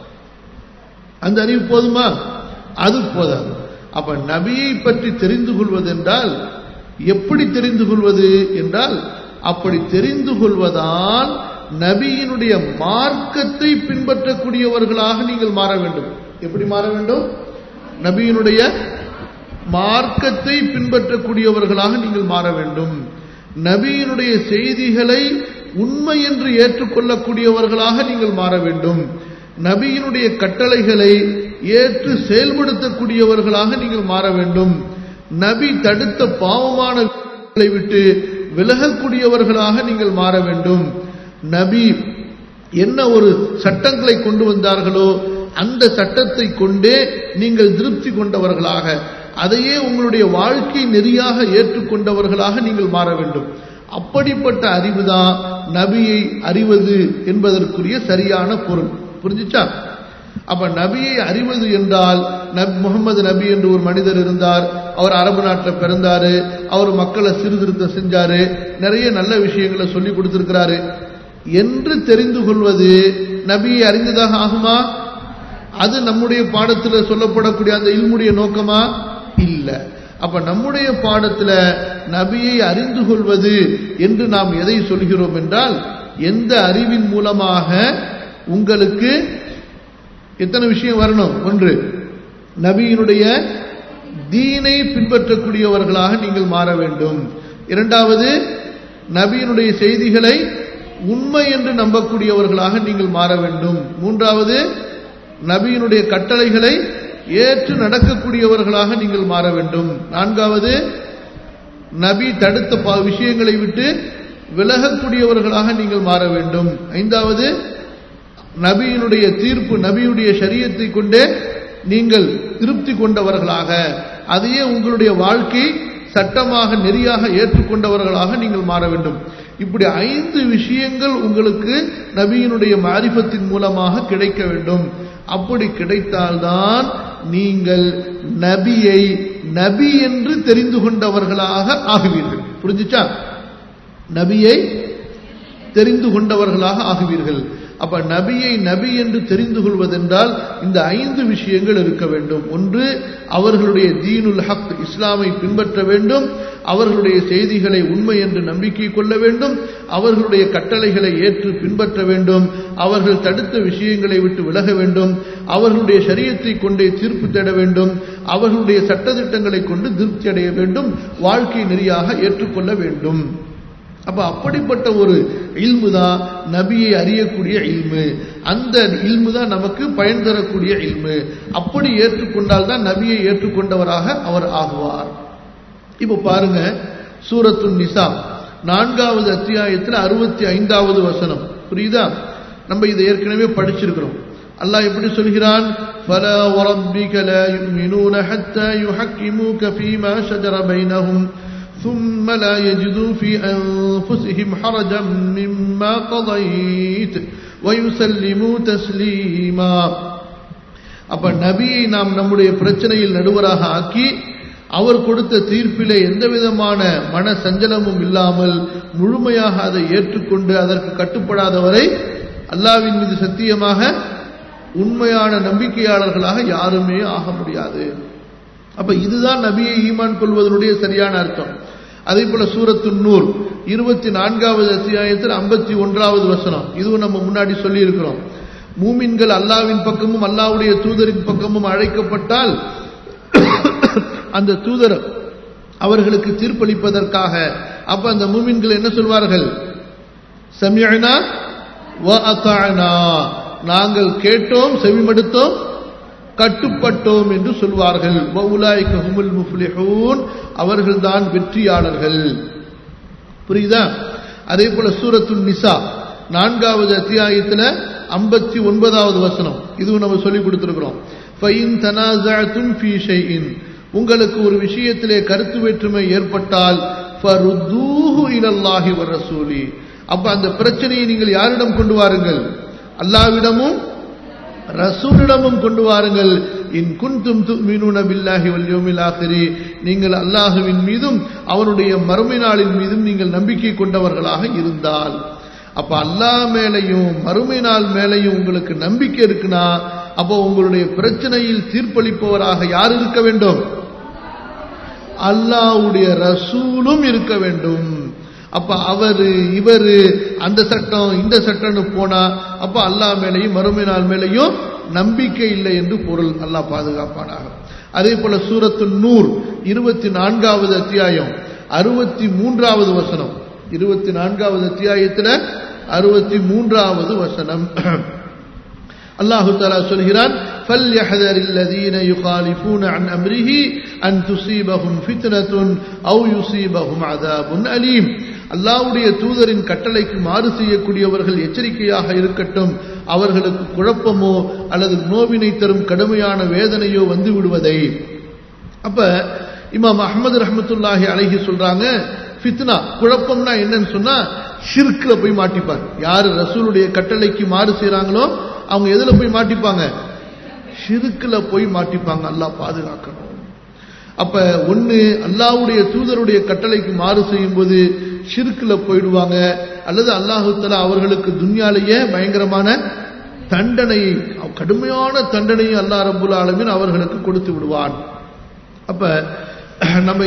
அந்த அறிவு போதுமா? அது போதாது. அப்ப நபியை பற்றி தெரிந்து கொள்வது என்றால் எப்படி தெரிந்து கொள்வது என்றால், அப்படி தெரிந்து கொள்வதால் நபியினுடைய மார்க்கத்தை பின்பற்றக்கூடியவர்களாக நீங்கள் மாற வேண்டும். எப்படி மாற வேண்டும்? நபியினுடைய மார்க்கத்தை பின்பற்றக்கூடியவர்களாக நீங்கள் மாற வேண்டும். நபியினுடைய செய்திகளை உண்மை என்று ஏற்றுக்கொள்ளக்கூடியவர்களாக நீங்கள் மாற வேண்டும். நபியினுடைய கட்டளைகளை ஏற்று செயல்படுத்தக்கூடியவர்களாக நீங்கள் மாற வேண்டும். நபி தடுத்த பாவமான விட்டு விலகக்கூடியவர்களாக நீங்கள் மாற வேண்டும். நபி என்ன ஒரு சட்டங்களை கொண்டு வந்தார்களோ அந்த சட்டத்தை கொண்டே நீங்கள் திருப்தி கொண்டவர்களாக, அதையே உங்களுடைய வாழ்க்கை நெறியாக ஏற்றுக்கொண்டவர்களாக நீங்கள் மாற வேண்டும். அப்படிப்பட்ட அறிவுதான் நபியை அறிவது என்பதற்குரிய சரியான பொருள். புரிஞ்சுச்சா? அப்ப நபியை அறிவது என்றால், முகமது நபி என்று ஒரு மனிதர் இருந்தார், அவர் அரபு நாட்டில் பிறந்தாரு, அவர் மக்களை சீர்திருத்தம் செஞ்சாரு, நிறைய நல்ல விஷயங்களை சொல்லி கொடுத்திருக்கிறாரு என்று தெரிந்து கொள்வது நபியை அறிந்ததாக ஆகுமா? அது நம்முடைய பாடத்தில் சொல்லப்படக்கூடிய அந்த இல்முடைய நோக்கமா? இல்ல. அப்ப நம்முடைய பாடத்துல நபியை அறிந்து கொள்வது என்று நாம் எதை சொல்கிறோம் என்றால், எந்த அறிவின் மூலமாக உங்களுக்கு எத்தனை விஷயம் வரணும்? ஒன்று, நபியினுடைய தீனை பின்பற்றக்கூடியவர்களாக நீங்கள் மாற வேண்டும். இரண்டாவது, நபியினுடைய செய்திகளை உண்மை என்று நம்பக்கூடியவர்களாக நீங்கள் மாற வேண்டும். மூன்றாவது, நபியினுடைய கட்டளைகளை ஏற்று நடக்கக்கூடியவர்களாக நீங்கள் மாற வேண்டும். நான்காவது, நபி தடுத்த விஷயங்களை விட்டு விலகக்கூடியவர்களாக நீங்கள் மாற வேண்டும். ஐந்தாவது, நபியினுடைய தீர்ப்பு, நபியுடைய ஷரியத்தை கொண்டே நீங்கள் திருப்தி கொண்டவர்களாக, அதையே உங்களுடைய வாழ்க்கை சட்டமாக நெறியாக ஏற்றுக்கொண்டவர்களாக நீங்கள் மாற வேண்டும். இப்படி ஐந்து விஷயங்கள் உங்களுக்கு நபியினுடைய மாரிஃபத்தின் மூலமாக கிடைக்க வேண்டும். அப்படி கிடைத்தால்தான் நீங்கள் நபியை நபி என்று தெரிந்து கொண்டவர்களாக ஆகுவீர்கள். புரிஞ்சுச்சா? நபியை தெரிந்து கொண்டவர்களாக ஆகுவீர்கள். அப்ப நபியை நபி என்று தெரிந்து கொள்வதென்றால் இந்த ஐந்து விஷயங்கள் இருக்க வேண்டும். ஒன்று, அவர்களுடைய தீனுல் ஹக் இஸ்லாமை பின்பற்ற வேண்டும், அவர்களுடைய செய்திகளை உண்மை என்று நம்பிக்கை கொள்ள வேண்டும், அவர்களுடைய கட்டளைகளை ஏற்று பின்பற்ற வேண்டும், அவர்கள் தடுத்த விஷயங்களை விட்டு விலக வேண்டும், அவர்களுடைய ஷரியத்தை கொண்டே தீர்ப்பு தேட வேண்டும், அவர்களுடைய சட்டதிட்டங்களை கொண்டு திருப்தி அடைய வேண்டும், வாழ்க்கை நெறியாக ஏற்றுக்கொள்ள வேண்டும். அப்ப அப்படிப்பட்ட ஒரு இல்மு தான் நபியை அறியக்கூடிய இல்மு. அந்த இல்மு தான் நமக்கு பயன் தரக்கூடிய இல்மு. அப்படி ஏற்றுக்கொண்டால் தான் நபியை ஏற்றுக்கொண்டவராக அவர் ஆகுவார். இப்ப பாருங்க, சூரத்துன் நிசா நான்காவது அத்தியாயத்தில் அறுபத்தி ஐந்தாவது வசனம். புரியுதா? நம்ம இதை ஏற்கனவே படிச்சிருக்கிறோம். அல்லாஹ் எப்படி சொல்கிறான்? فَلَا وَرَبِّكَ لَا يُؤْمِنُونَ حَتَّى يُحَكِّمُوكَ فِيمَا شَجَرَ بَيْنَهُمْ ثُمَّ لَا يَجِدُوا فِي أَنفُسِهِمْ حَرَجًا مِّمَّا قَضَيْتَ وَيُسَلِّمُوا تَسْلِيمًا. அப்ப நபியை நாம் நம்முடைய பிரச்சனையில் நடுவராக ஆக்கி அவர் கொடுத்த தீர்ப்பிலே எந்த விதமான மன சஞ்சலமும் இல்லாமல் முழுமையாக அதை ஏற்றுக்கொண்டு அதற்கு கட்டுப்படாதவரை அல்லாஹ்வின் மீது சத்தியமாக உண்மையான நம்பிக்கையாளர்களாக யாருமே ஆக முடியாது. அப்ப இதுதான் நபியை ஈமான் கொள்வதனுடைய சரியான அர்த்தம். அதே போல சூரத்துன் நூர் இருபத்தி நான்காவது அத்தியாயத்தில் ஐம்பத்தி ஒன்றாவது வசனம், இதுவும் நம்ம முன்னாடி சொல்லி இருக்கிறோம். மூமின்கள் அல்லாஹ்வின் பக்கமும் அல்லாஹ்வுடைய தூதரின் பக்கமும் அழைக்கப்பட்டால் அந்த தூதர் அவர்களுக்கு தீர்ப்பளிப்பதற்காக அப்ப அந்த மூமின்கள் என்ன சொல்வார்கள்? சமிஅனா வ அதானா, நாங்கள் கேட்டோம், செவிமடுத்தோம், கட்டுப்பட்டோம் என்று சொல்வார்கள். வ உலாயிக ஹுமுல் முஃப்லிஹூன், அவர்கள்தான் வெற்றியாளர்கள். புரியுதா? அதே போல சூரத்துன் நிசா நான்காவது அத்தியாயத்தில் ஐம்பத்தி ஒன்பதாவது வசனம், இதுவும் நம்ம சொல்லி கொடுத்திருக்கிறோம். ஃபைன் தனாஸஅதும் ஃபீ ஷைஇன், உங்களுக்கு ஒரு விஷயத்திலே கருத்து வேற்றுமை ஏற்பட்டால் ஃபருத்தூஹு இலல்லாஹி வ ரசூலி, அப்ப அந்த பிரச்சனையை நீங்கள் யாரிடம் கொண்டு வாருங்கள்? அல்லாஹ்விடமும் ரசூலிடமும் கொண்டு வாருங்கள். இன் குன்தும் துமினூன பில்லாஹி வல் யௌமில் ஆகிரி, நீங்கள் அல்லாஹ்வின் மீதும் அவனுடைய மறுமை நாளின் மீதும் நீங்கள் நம்பிக்கை கொண்டவர்களாக இருந்தால். அப்ப அல்லாஹ் மேலையும் மறுமை நாள் மேலையும் உங்களுக்கு நம்பிக்கை இருக்குன்னா அப்போ உங்களுடைய பிரச்சனையில் தீர்ப்பளிப்பவராக யார் இருக்க வேண்டும்? அல்லாஹ்வுடைய ரசூலும் இருக்க வேண்டும். அப்ப அவரு இவரு அந்த சட்டம் இந்த சட்டம்னு போனா அப்ப அல்லாஹ் மேலையும் மறுமை நாள் மேலையும் நம்பிக்கை இல்லை என்று பொருள். அல்லாஹ் பாதுகாப்பானாக. அதே போல சூரத்துன் நூர் இருபத்தி நான்காவது அத்தியாயம் அறுபத்தி மூன்றாவது வசனம், இருபத்தி நான்காவது அத்தியாயத்தில் அறுபத்தி மூன்றாவது வசனம், அல்லாஹு தஆலா சொல்கிறான், فَلْيَحْذَرِ الَّذِينَ يُخَالِفُونَ عَنْ أَمْرِهِ أَنْ تُصِيبَهُمْ فِتْنَةٌ أَوْ يُصِيبَهُمْ عَذَابٌ أَلِيمٌ. அல்லாஹ்வுடைய தூதரின் கட்டளைக்கு மாறு செய்யக்கூடியவர்கள் எச்சரிக்கையாக இருக்கட்டும், அவர்களுக்கு குழப்பமோ அல்லது நோவினை தரும் கடுமையான வேதனையோ வந்து விடுவதை. அப்ப இமாம் அஹ்மது ரஹ்மத்துல்லாஹி அலைஹி சொல்றாங்க, ஃபித்னா குழப்பம்னா என்னன்னு சொன்னா ஷிர்க்ல போய் மாட்டிப்பார். யாரு ரசூலுடைய கட்டளைக்கு மாறு செய்றாங்களோ அவங்க எதுல போய் மாட்டிப்பாங்க? ஷிர்க்ல போய் மாட்டிப்பாங்க. அல்லாஹ் பாதுகாக்கணும். அப்ப ஒண்ணு அல்லாஹ்வுடைய தூதருடைய கட்டளைக்கு மாறு செய்யும் போது ஷிர்க்ல போயிடுவாங்க, அல்லது அல்லாஹ் தஆலா அவர்களுக்கு துன்யாலேயே பயங்கரமான தண்டனை, கடுமையான தண்டனையை அல்லாஹ் ரப்புல் ஆலமீன் அவர்களுக்கு கொடுத்து விடுவான். அப்ப நம்ம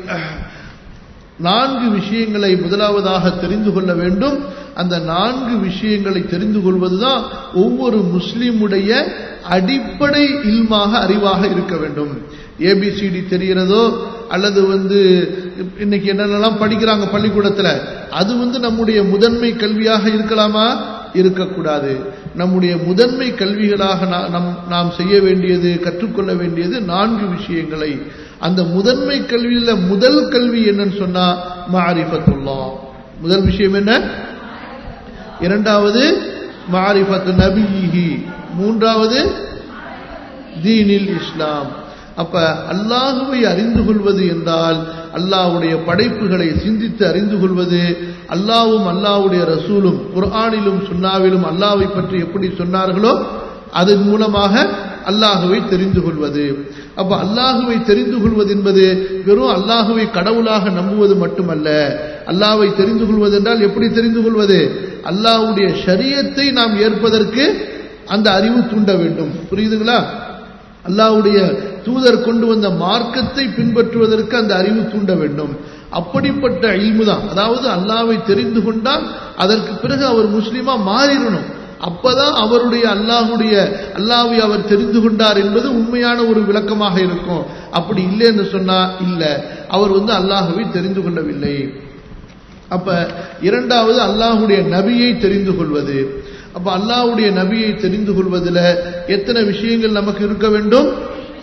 நான்கு விஷயங்களை முதலாவதாக தெரிந்து கொள்ள வேண்டும். அந்த நான்கு விஷயங்களை தெரிந்து கொள்வதுதான் ஒவ்வொரு முஸ்லிமுடைய அடிப்படை இல்மாக அறிவாக இருக்க வேண்டும். ஏபிசிடி தெரிகிறதோ அல்லது வந்து இன்னைக்கு என்னென்னலாம் படிக்கிறாங்க பள்ளிக்கூடத்தில், அது வந்து நம்முடைய முதன்மை கல்வியாக இருக்கலாமா? இருக்கக்கூடாது. நம்முடைய முதன்மை கல்விகளாக நாம் செய்ய வேண்டியது, கற்றுக்கொள்ள வேண்டியது நான்கு விஷயங்களை. அந்த முதன்மை கல்வியில முதல் கல்வி என்னன்னு சொன்னா மாரிஃபத்துல்லாஹ். முதல் விஷயம் என்ன? இரண்டாவது மாரிஃபத்து நபியிஹி, மூன்றாவது தீனில் இஸ்லாம். அப்ப அல்லாஹுவை அறிந்து கொள்வது என்றால் அல்லாஹ்வுடைய படைப்புகளை சிந்தித்து அறிந்து கொள்வது, அல்லாஹ்வும் அல்லாஹ்வுடைய ரசூலும் குர்ஆனிலும் சுன்னாவிலும் அல்லாஹ்வை பற்றி எப்படி சொன்னார்களோ அதன் மூலமாக அல்லாஹுவை தெரிந்து கொள்வது. அப்ப அல்லாஹுவை தெரிந்து கொள்வது என்பது வெறும் அல்லாஹுவை கடவுளாக நம்புவது மட்டுமல்ல. அல்லாஹ்வை தெரிந்து கொள்வது என்றால் எப்படி தெரிந்து கொள்வது? அல்லாஹ்வுடைய ஷரியத்தை நாம் ஏற்பதற்கு அந்த அறிவு தூண்ட வேண்டும். புரியுதுங்களா? அல்லாஹ்வுடைய தூதர் கொண்டு வந்த மார்க்கத்தை பின்பற்றுவதற்கு அந்த அறிவு தூண்ட வேண்டும். அப்படிப்பட்ட இல்மு தான், அதாவது அல்லாஹ்வை தெரிந்து கொண்டால் அதற்கு பிறகு அவர் முஸ்லிமா மாறிடணும். அப்பதான் அவருடைய அல்லாஹ்வுடைய அல்லாஹ்வை அவர் தெரிந்து கொண்டார் என்பது உண்மையான ஒரு விளக்கமாக இருக்கும். அப்படி இல்லை என்று சொன்னா இல்ல, அவர் வந்து அல்லாஹ்வை தெரிந்து கொள்ளவில்லை. அப்ப இரண்டாவது அல்லாஹ்வுடைய நபியை தெரிந்து கொள்வது. அப்ப அல்லாஹ்வுடைய நபியை தெரிந்து கொள்வதில் எத்தனை விஷயங்கள் நமக்கு இருக்க வேண்டும்?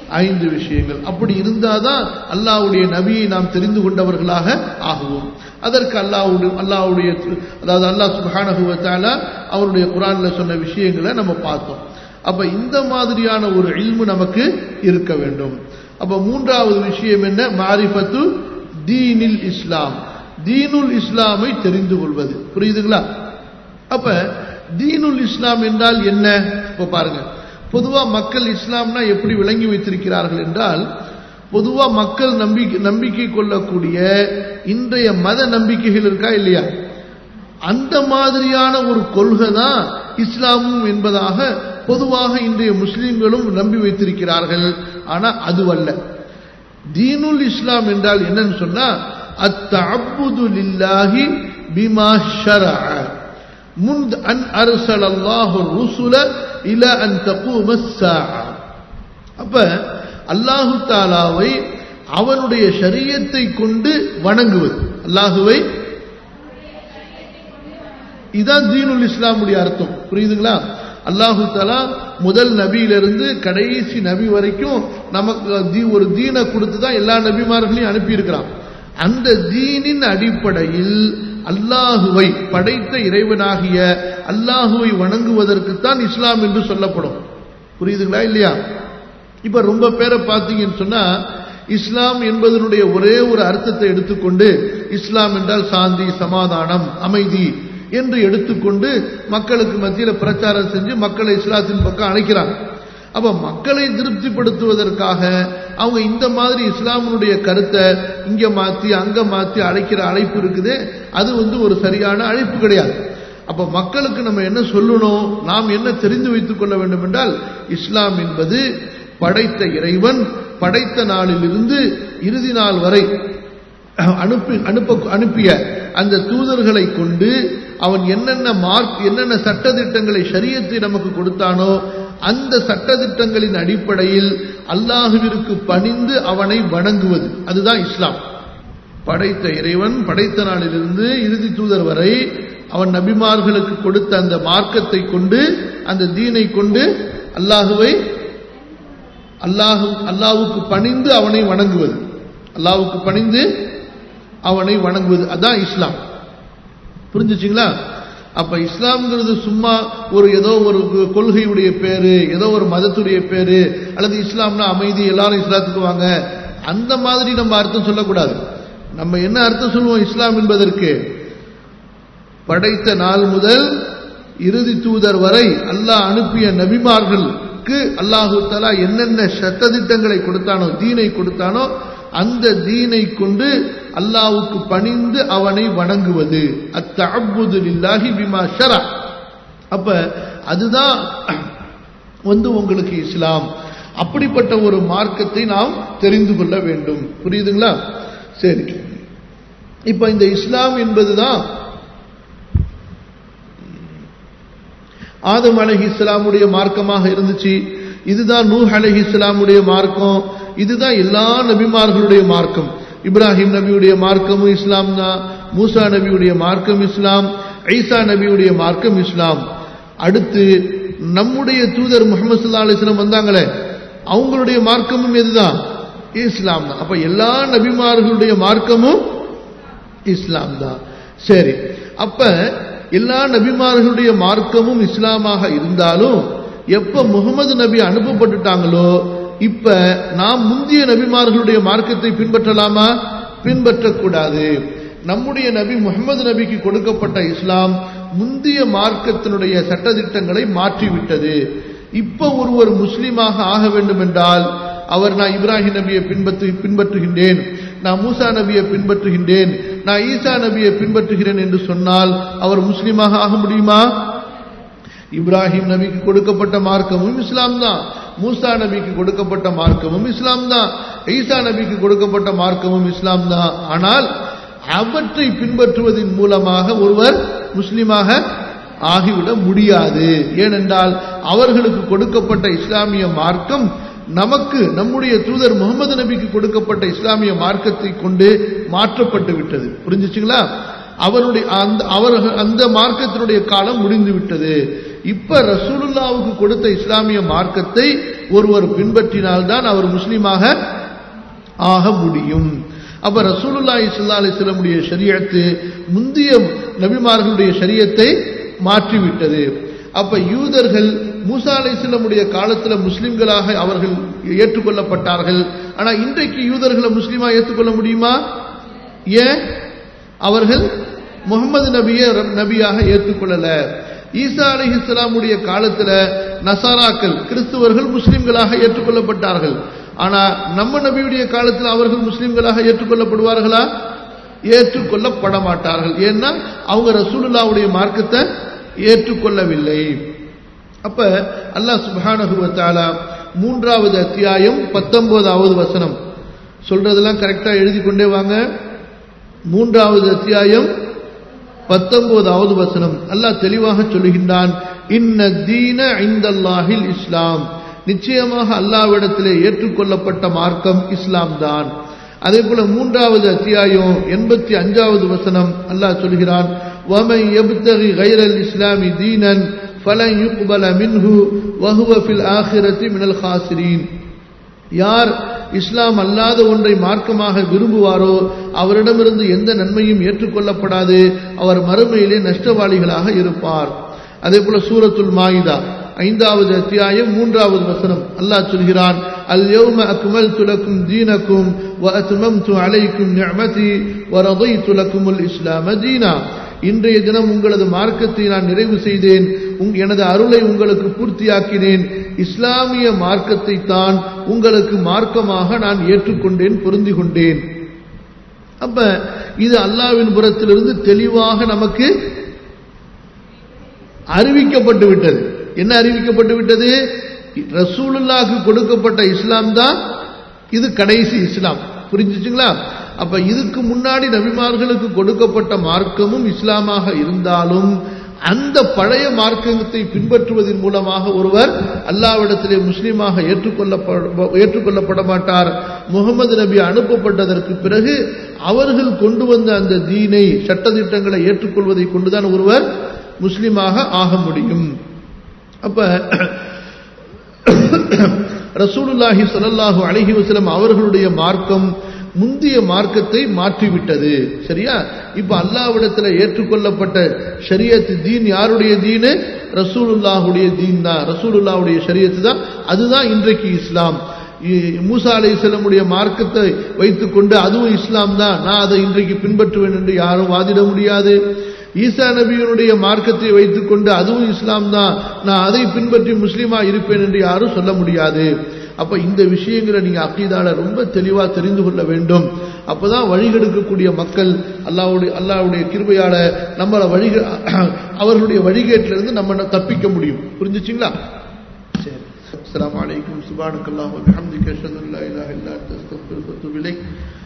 ஐந்து விஷயங்கள். அப்படி இருந்தாதான் அல்லாஹ்வுடைய நபியை நாம் தெரிந்து கொண்டவர்களாக ஆகுவோம். அதற்கு அல்லாஹ்வுடைய அல்லாஹ்வுடைய அதாவது அல்லாஹ் சுப்ஹானஹு வ தஆலா அவருடைய குர்ஆன்ல சொன்ன விஷயங்களை நம்ம பார்த்தோம். அப்ப இந்த மாதிரியான ஒரு இல்மு நமக்கு இருக்க வேண்டும். அப்ப மூன்றாவது விஷயம் என்ன? மாரிஃபத்து தீனில் இஸ்லாம், தீனுல் இஸ்லாமை தெரிந்து கொள்வது. புரியுதுங்களா? அப்ப தீனுல் இஸ்லாம் என்றால் என்ன? இப்ப பாருங்க, பொதுவா மக்கள் இஸ்லாம்னா எப்படி விளங்கி வைத்திருக்கிறார்கள் என்றால், பொதுவா மக்கள் நம்பிக்கை நம்பிக்கை கொள்ளக்கூடிய இன்றைய மத நம்பிக்கைகள் இருக்கா இல்லையா, அந்த மாதிரியான ஒரு கொள்கை தான் இஸ்லாமும் என்பதாக பொதுவாக இன்றைய முஸ்லிம்களும் நம்பி வைத்திருக்கிறார்கள். ஆனா அதுவல்ல. தீனுல் இஸ்லாம் என்றால் என்னன்னு சொன்னா, அத்தஅப்புது லில்லாஹி பிமா ஷரஅ முன்த் அன் அர்ஸலல்லாஹு ருசுல இலா அன் தகூமஸ் ஸாஅ. அப்ப அல்லாஹு தஆலாவை அவனுடைய ஷரியத்தை கொண்டு வணங்குவது, அல்லாஹுவை, இதான் தீனுல் இஸ்லாமுடைய அர்த்தம். புரியுதுங்களா? அல்லாஹு தஆலா முதல் நபியிலிருந்து கடைசி நபி வரைக்கும் நமக்கு ஒரு தீனை கொடுத்து தான் எல்லா நபிமார்களையும் அனுப்பி இருக்கிறான். அந்த தீனின் அடிப்படையில் அல்லாஹுவை, படைத்த இறைவனாகிய அல்லாஹுவை வணங்குவதற்குத்தான் இஸ்லாம் என்று சொல்லப்படும். புரியுதுங்களா இல்லையா? இப்ப ரொம்ப பேரை பார்த்தீங்கன்னு சொன்னா, இஸ்லாம் என்பதனுடைய ஒரே ஒரு அர்த்தத்தை எடுத்துக்கொண்டு இஸ்லாம் என்றால் சாந்தி, சமாதானம், அமைதி என்று எடுத்துக்கொண்டு மக்களுக்கு மத்தியில் பிரச்சாரம் செஞ்சு மக்களை இஸ்லாத்தின் பக்கம் அழைக்கிறாங்க. அப்ப மக்களை திருப்திப்படுத்துவதற்காக அவங்க இந்த மாதிரி இஸ்லாமுடைய கருத்தை இங்க மாத்தி அங்க மாத்தி அழைக்கிற அழைப்பு இருக்குது. அது வந்து ஒரு சரியான அழைப்பு கிடையாது. அப்ப மக்களுக்கு நம்ம என்ன சொல்லணும், நாம் என்ன தெரிந்து வைத்துக் கொள்ள வேண்டும் என்றால், இஸ்லாம் என்பது படைத்த இறைவன் படைத்த நாளிலிருந்து இறுதி நாள் வரை அனுப்பி அனுப்ப அனுப்பிய அந்த தூதர்களை கொண்டு அவன் என்னென்ன மார்க் என்னென்ன சட்டதிட்டங்களை ஷரியத்தை நமக்கு கொடுத்தானோ அந்த சட்டதிட்டங்களின் அடிப்படையில் அல்லாஹுவிற்கு பணிந்து அவனை வணங்குவது, அதுதான் இஸ்லாம். படைத்த இறைவன் படைத்த நாளிலிருந்து இறுதி தூதர் வரை அவன் நபிமார்களுக்கு கொடுத்த அந்த மார்க்கத்தை கொண்டு, அந்த தீனை கொண்டு அல்லாஹுவை அல்லாஹு அல்லாஹ்வுக்கு பணிந்து அவனை வணங்குவது, அல்லாஹ்வுக்கு பணிந்து அவனை வணங்குவது, அதான் இஸ்லாம். புரிஞ்சுச்சுங்களா? அப்ப இஸ்லாம்ங்கிறது சும்மா ஒரு ஏதோ ஒரு கொள்கையுடைய பேரு, ஏதோ ஒரு மதத்துடைய பேரு, அல்லது இஸ்லாம்னா அமைதி, எல்லாரும் இஸ்லாத்துக்கு வாங்க, அந்த மாதிரி நம்ம அர்த்தம் சொல்லக்கூடாது. நம்ம என்ன அர்த்தம் சொல்லுவோம் இஸ்லாம் என்பதற்கு? படைத்த நாள் முதல் இறுதி தூதர் வரை அல்லாஹ் அனுப்பிய நபிமார்களுக்கு அல்லாஹு தஆலா என்னென்ன சட்டதிட்டங்களை கொடுத்தானோ, தீனை கொடுத்தானோ, அந்த தீனை கொண்டு அல்லாஹ்வுக்கு பணிந்து அவனை வணங்குவது, அத்தஅப்புது லில்லாஹி பிமா ஷரஅ. அப்ப அதுதான் வந்து உங்களுக்கு இஸ்லாம். அப்படிப்பட்ட ஒரு மார்க்கத்தை நாம் தெரிந்து கொள்ள வேண்டும். புரியுதுங்களா? சரி, இப்ப இந்த இஸ்லாம் என்பதுதான் ஆதம் அலைஹிஸ்ஸலாமுடைய மார்க்கமாக இருந்துச்சு. இதுதான் நூஹ் அலைஹிஸ்ஸலாமுடைய மார்க்கம். இதுதான் எல்லா நபிமார்களுடைய மார்க்கம். இப்ராஹிம் நபியுடைய மார்க்கமும் இஸ்லாம் தான், மூசா நபியுடைய மார்க்கம் இஸ்லாம், ஈசா நபியுடைய மார்க்கம் இஸ்லாம். அடுத்து நம்முடைய தூதர் முஹம்மது ஸல்லல்லாஹு அலைஹி வஸல்லம் வந்தாங்களே, அவங்களுடைய மார்க்கமும் எதுதான்? இஸ்லாம் தான். அப்ப எல்லா நபிமார்களுடைய மார்க்கமும் இஸ்லாம் தான். சரி, அப்ப எல்லா நபிமார்களுடைய மார்க்கமும் இஸ்லாமாக இருந்தாலும் எப்ப முகமது நபி அனுப்பப்பட்டுட்டாங்களோ இப்ப நாம் முந்திய நபிமார்களுடைய மார்க்கத்தை பின்பற்றலாமா? பின்பற்றக்கூடாது. நம்முடைய நபி முகமது நபிக்கு கொடுக்கப்பட்ட இஸ்லாம் முந்திய மார்க்கத்தினுடைய சட்டதிட்டங்களை மாற்றிவிட்டது. இப்ப ஒருவர் முஸ்லீமாக ஆக வேண்டும் என்றால் அவர் நான் இப்ராஹிம் நபியை பின்பற்று பின்பற்றுகின்றேன் நான் மூசா நபியை பின்பற்றுகின்றேன், நான் ஈசா நபியை பின்பற்றுகிறேன் என்று சொன்னால் அவர் முஸ்லீமாக ஆக முடியுமா? இப்ராஹிம் நபிக்கு கொடுக்கப்பட்ட மார்க்கமும் இஸ்லாம் தான், மூசா நபிக்கு கொடுக்கப்பட்ட மார்க்கமும் இஸ்லாம் தான், ஈசா நபிக்கு கொடுக்கப்பட்ட மார்க்கமும் இஸ்லாம் தான். ஆனால் அவற்றை பின்பற்றுவதன் மூலமாக ஒருவர் முஸ்லீமாக ஆகிவிட முடியாது. ஏனென்றால் அவர்களுக்கு கொடுக்கப்பட்ட இஸ்லாமிய மார்க்கம் நமக்கு நம்முடைய தூதர் முகமது நபிக்கு கொடுக்கப்பட்ட இஸ்லாமிய மார்க்கத்தை கொண்டு மாற்றப்பட்டு விட்டது. புரிஞ்சுச்சுங்களா? அவருடைய அந்த அவர்கள் அந்த மார்க்கத்தினுடைய காலம் முடிந்து விட்டது. இப்ப ரசூலுல்லாவுக்கு கொடுத்த இஸ்லாமிய மார்க்கத்தை ஒருவர் பின்பற்றினால்தான் அவர் முஸ்லிமாக ஆக முடியும். அப்ப ரசூலுல்லாஹி ஸல்லல்லாஹு அலைஹி வஸல்லம் உடைய ஷரியத்து முந்திய நபிமார்களுடைய ஷரியத்தை மாற்றிவிட்டது. அப்ப யூதர்கள் மூசா அலைஹிஸ்ஸலாம் உடைய காலத்துல முஸ்லிம்களாக அவர்கள் ஏற்றுக்கொள்ளப்பட்டார்கள். ஆனா இன்றைக்கு யூதர்களை முஸ்லிமா ஏற்றுக்கொள்ள முடியுமா? ஏன்? அவர்கள் முகமது நபியை நபியாக ஏற்றுக்கொள்ளல. ஈசா அலைஹிஸ்ஸலாம் உடைய காலத்துல நசாராக்கள் கிறிஸ்துவர்கள் முஸ்லிம்களாக ஏற்றுக்கொள்ளப்பட்டார்கள். ஆனா நம்ம நபியுடைய காலத்தில் அவர்கள் முஸ்லிம்களாக ஏற்றுக்கொள்ளப்படுவார்களா? ஏற்றுக்கொள்ளப்பட மாட்டார்கள். ஏன்னா அவங்க ரசூலுல்லாஹ்வுடைய மார்க்கத்தை ஏற்றுக்கொள்ளவில்லை. அப்ப அல்லாஹ் சுப்ஹானஹு வ தஆலா மூன்றாவது அத்தியாயம் பத்தொன்பதாவது வசனம் சொல்றதெல்லாம் கரெக்டா எழுதி கொண்டே வாங்க. மூன்றாவது அத்தியாயம் பத்தொன்பதாவது வசனம் அல்லாஹ் தெளிவாக சொல்லுகின்றான், இன்ன தீன இன்தல்லாஹில் இஸ்லாம், நிச்சயமாக அல்லாஹ்விடத்திலே ஏற்றுக்கொள்ளப்பட்ட மார்க்கம் இஸ்லாம் தான். அதே போல மூன்றாவது அத்தியாயம் எண்பத்தி அஞ்சாவது வசனம் அல்லாஹ் சொல்கிறான், وَمَنْ يَبْتَغِ غَيْرَ الْإِسْلَامِ دِينًا فَلَنْ يُقْبَلَ مِنْهُ وَهُوَ فِي الْآخِرَةِ مِنَ الْخَاسِرِينَ. யார் இஸ்லாம் அல்லாத ஒன்றை மார்க்கமாக விரும்புவாரோ அவரிடமிருந்து எந்த நன்மையும் ஏற்றுக்கொள்ளப்படாது, அவர் மறுமையிலே நஷ்டவாளிகளாக இருப்பார். அதே போல சூரத்துல் மாயிதா ஐந்தாவது அத்தியாயம் மூன்றாவது வசனம் அல்லாஹ் சொல்கிறான், அல்-யௌம அக்மல்து லக்கும் தீனக்கும் வ அத்மம்து அலைக்கும் நிஅமதி வ ரضيت லக்குமுல் இஸ்லாம தீனா. இன்றைய தினம் உங்களது மார்க்கத்தை நான் நிறைவு செய்தேன், எனது அருளை உங்களுக்கு பூர்த்தியாக்கினேன், இஸ்லாமிய மார்க்கத்தை தான் உங்களுக்கு மார்க்கமாக நான் ஏற்றுக்கொண்டேன், பொருந்தி கொண்டேன். அப்ப இது அல்லாஹ்வின் புறத்திலிருந்து தெளிவாக நமக்கு அறிவிக்கப்பட்டு விட்டது. என்ன அறிவிக்கப்பட்டு விட்டது? ரசூலுல்லாஹ்க்கு கொடுக்கப்பட்ட இஸ்லாம் தான் இது கடைசி இஸ்லாம். புரிஞ்சுச்சுங்களா? அப்ப இதுக்கு முன்னாடி நபிமார்களுக்கு கொடுக்கப்பட்ட மார்க்கமும் இஸ்லாமாக இருந்தாலும் அந்த பழைய மார்க்கத்தை பின்பற்றுவதன் மூலமாக ஒருவர் அல்லாஹ்விடத்திலே முஸ்லீமாக ஏற்றுக்கொள்ளப்பட ஏற்றுக்கொள்ளப்பட மாட்டார். முகமது நபி அனுப்பப்பட்டதற்கு பிறகு அவர்கள் கொண்டு வந்த அந்த தீனை சட்டதிட்டங்களை ஏற்றுக்கொள்வதை கொண்டுதான் ஒருவர் முஸ்லீமாக ஆக முடியும். அப்ப ரசூலுல்லாஹி ஸல்லல்லாஹு அலைஹி வஸல்லம் அவர்களுடைய மார்க்கம் முந்திய மார்க்கத்தை மாற்றிவிட்டது. சரியா? இப்ப அல்லாஹ்விடத்துல ஏற்றுக்கொள்ளப்பட்ட ஷரியத் தீன் யாருடைய தீன்? ரசூலுல்லாஹுடைய தீன் தான், ரசூலுல்லாஹுடைய ஷரியத் தான். அதுதான் இன்றைக்கு இஸ்லாம். மூசா அலைஹிஸ்ஸலாம் உடைய மார்க்கத்தை வைத்துக் கொண்டு அதுவும் இஸ்லாம் தான், நான் அதை இன்றைக்கு பின்பற்றுவேன் என்று யாரும் வாதிட முடியாது. ஈசா நபியினுடைய மார்க்கத்தை வைத்துக் கொண்டு அதுவும் இஸ்லாம் தான், நான் அதை பின்பற்றி முஸ்லீமா இருப்பேன் என்று யாரும் சொல்ல முடியாது. அப்ப இந்த விஷயங்களை நீங்க அக்கீதால ரொம்ப தெளிவா தெரிந்து கொள்ள வேண்டும். அப்பதான் வழிகெடுக்கக்கூடிய மக்கள் அல்லாஹ்வுடைய அல்லாஹ்வுடைய கிருபையால நம்மள வழி அவர்களுடைய வழிகேட்டிலிருந்து நம்ம தப்பிக்க முடியும். புரிஞ்சுச்சுங்களா? சரி. அஸ்ஸலாமு அலைக்கும் சுப்ஹானக்கல்லாஹு வ பிஹம்திக அஷ்ஹது அல்லா இலாஹா இல்லா அன்த அஸ்தக்ஃபிருக வ அத்தூபு இலைக்.